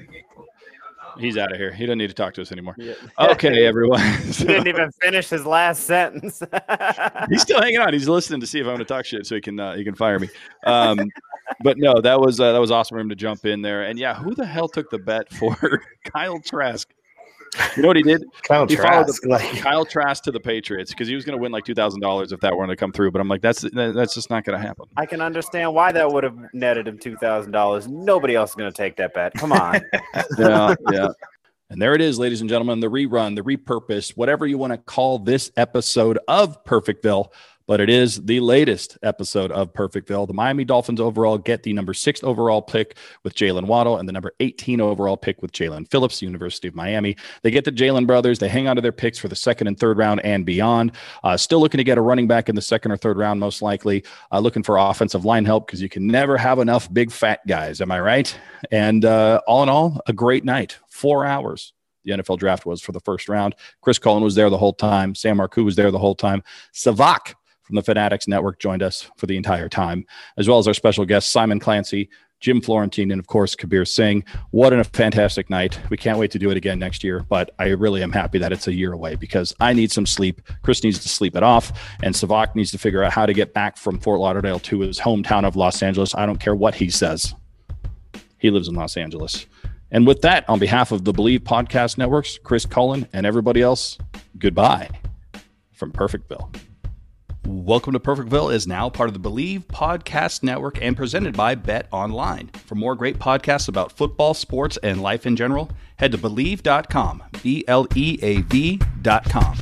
He's out of here. He doesn't need to talk to us anymore. Yeah. Okay, everyone. He didn't even finish his last sentence. He's still hanging on. He's listening to see if I'm going to talk shit, so he can fire me. But no, that was awesome for him to jump in there. And yeah, who the hell took the bet for Kyle Trask? You know what he did? Kyle He followed Trask, like- Kyle Trask to the Patriots because he was going to win like $2,000 if that were to come through. But I'm like, that's just not going to happen. I can understand why that would have netted him $2,000. Nobody else is going to take that bet. Come on. Yeah. And there it is, ladies and gentlemen, the rerun, the repurpose, whatever you want to call this episode of Perfectville. But it is the latest episode of Perfectville. The Miami Dolphins overall get the number 6 overall pick with Jalen Waddle and the number 18 overall pick with Jalen Phillips, University of Miami. They get the Jalen brothers. They hang on to their picks for the 2nd and 3rd round and beyond. Still looking to get a running back in the 2nd or 3rd round, most likely. Looking for offensive line help because you can never have enough big fat guys. Am I right? And all in all, a great night. 4 hours. The NFL draft was for the 1st round. Chris Cullen was there the whole time. Sam Marcoux was there the whole time. Savak from the Fanatics Network joined us for the entire time, as well as our special guests, Simon Clancy, Jim Florentine, and of course, Kabir Singh. What a fantastic night. We can't wait to do it again next year, but I really am happy that it's a year away because I need some sleep. Chris needs to sleep it off, and Savak needs to figure out how to get back from Fort Lauderdale to his hometown of Los Angeles. I don't care what he says. He lives in Los Angeles. And with that, on behalf of the Believe Podcast Networks, Chris Cullen, and everybody else, goodbye from Perfectville. Welcome to Perfectville is now part of the Believe Podcast Network and presented by Bet Online. For more great podcasts about football, sports, and life in general, head to Believe.com, BLEAV.com.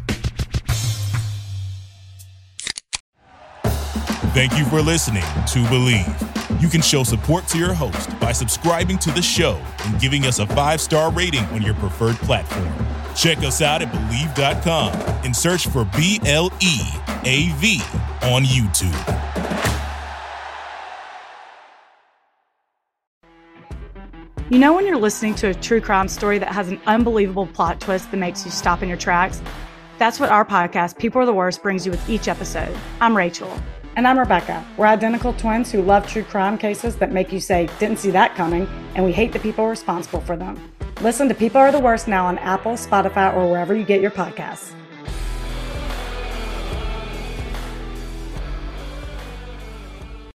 Thank you for listening to Believe. You can show support to your host by subscribing to the show and giving us a 5-star rating on your preferred platform. Check us out at Believe.com and search for BLEAV on YouTube. You know when you're listening to a true crime story that has an unbelievable plot twist that makes you stop in your tracks? That's what our podcast, People Are the Worst, brings you with each episode. I'm Rachel. And I'm Rebecca. We're identical twins who love true crime cases that make you say, didn't see that coming, and we hate the people responsible for them. Listen to People Are the Worst now on Apple, Spotify, or wherever you get your podcasts.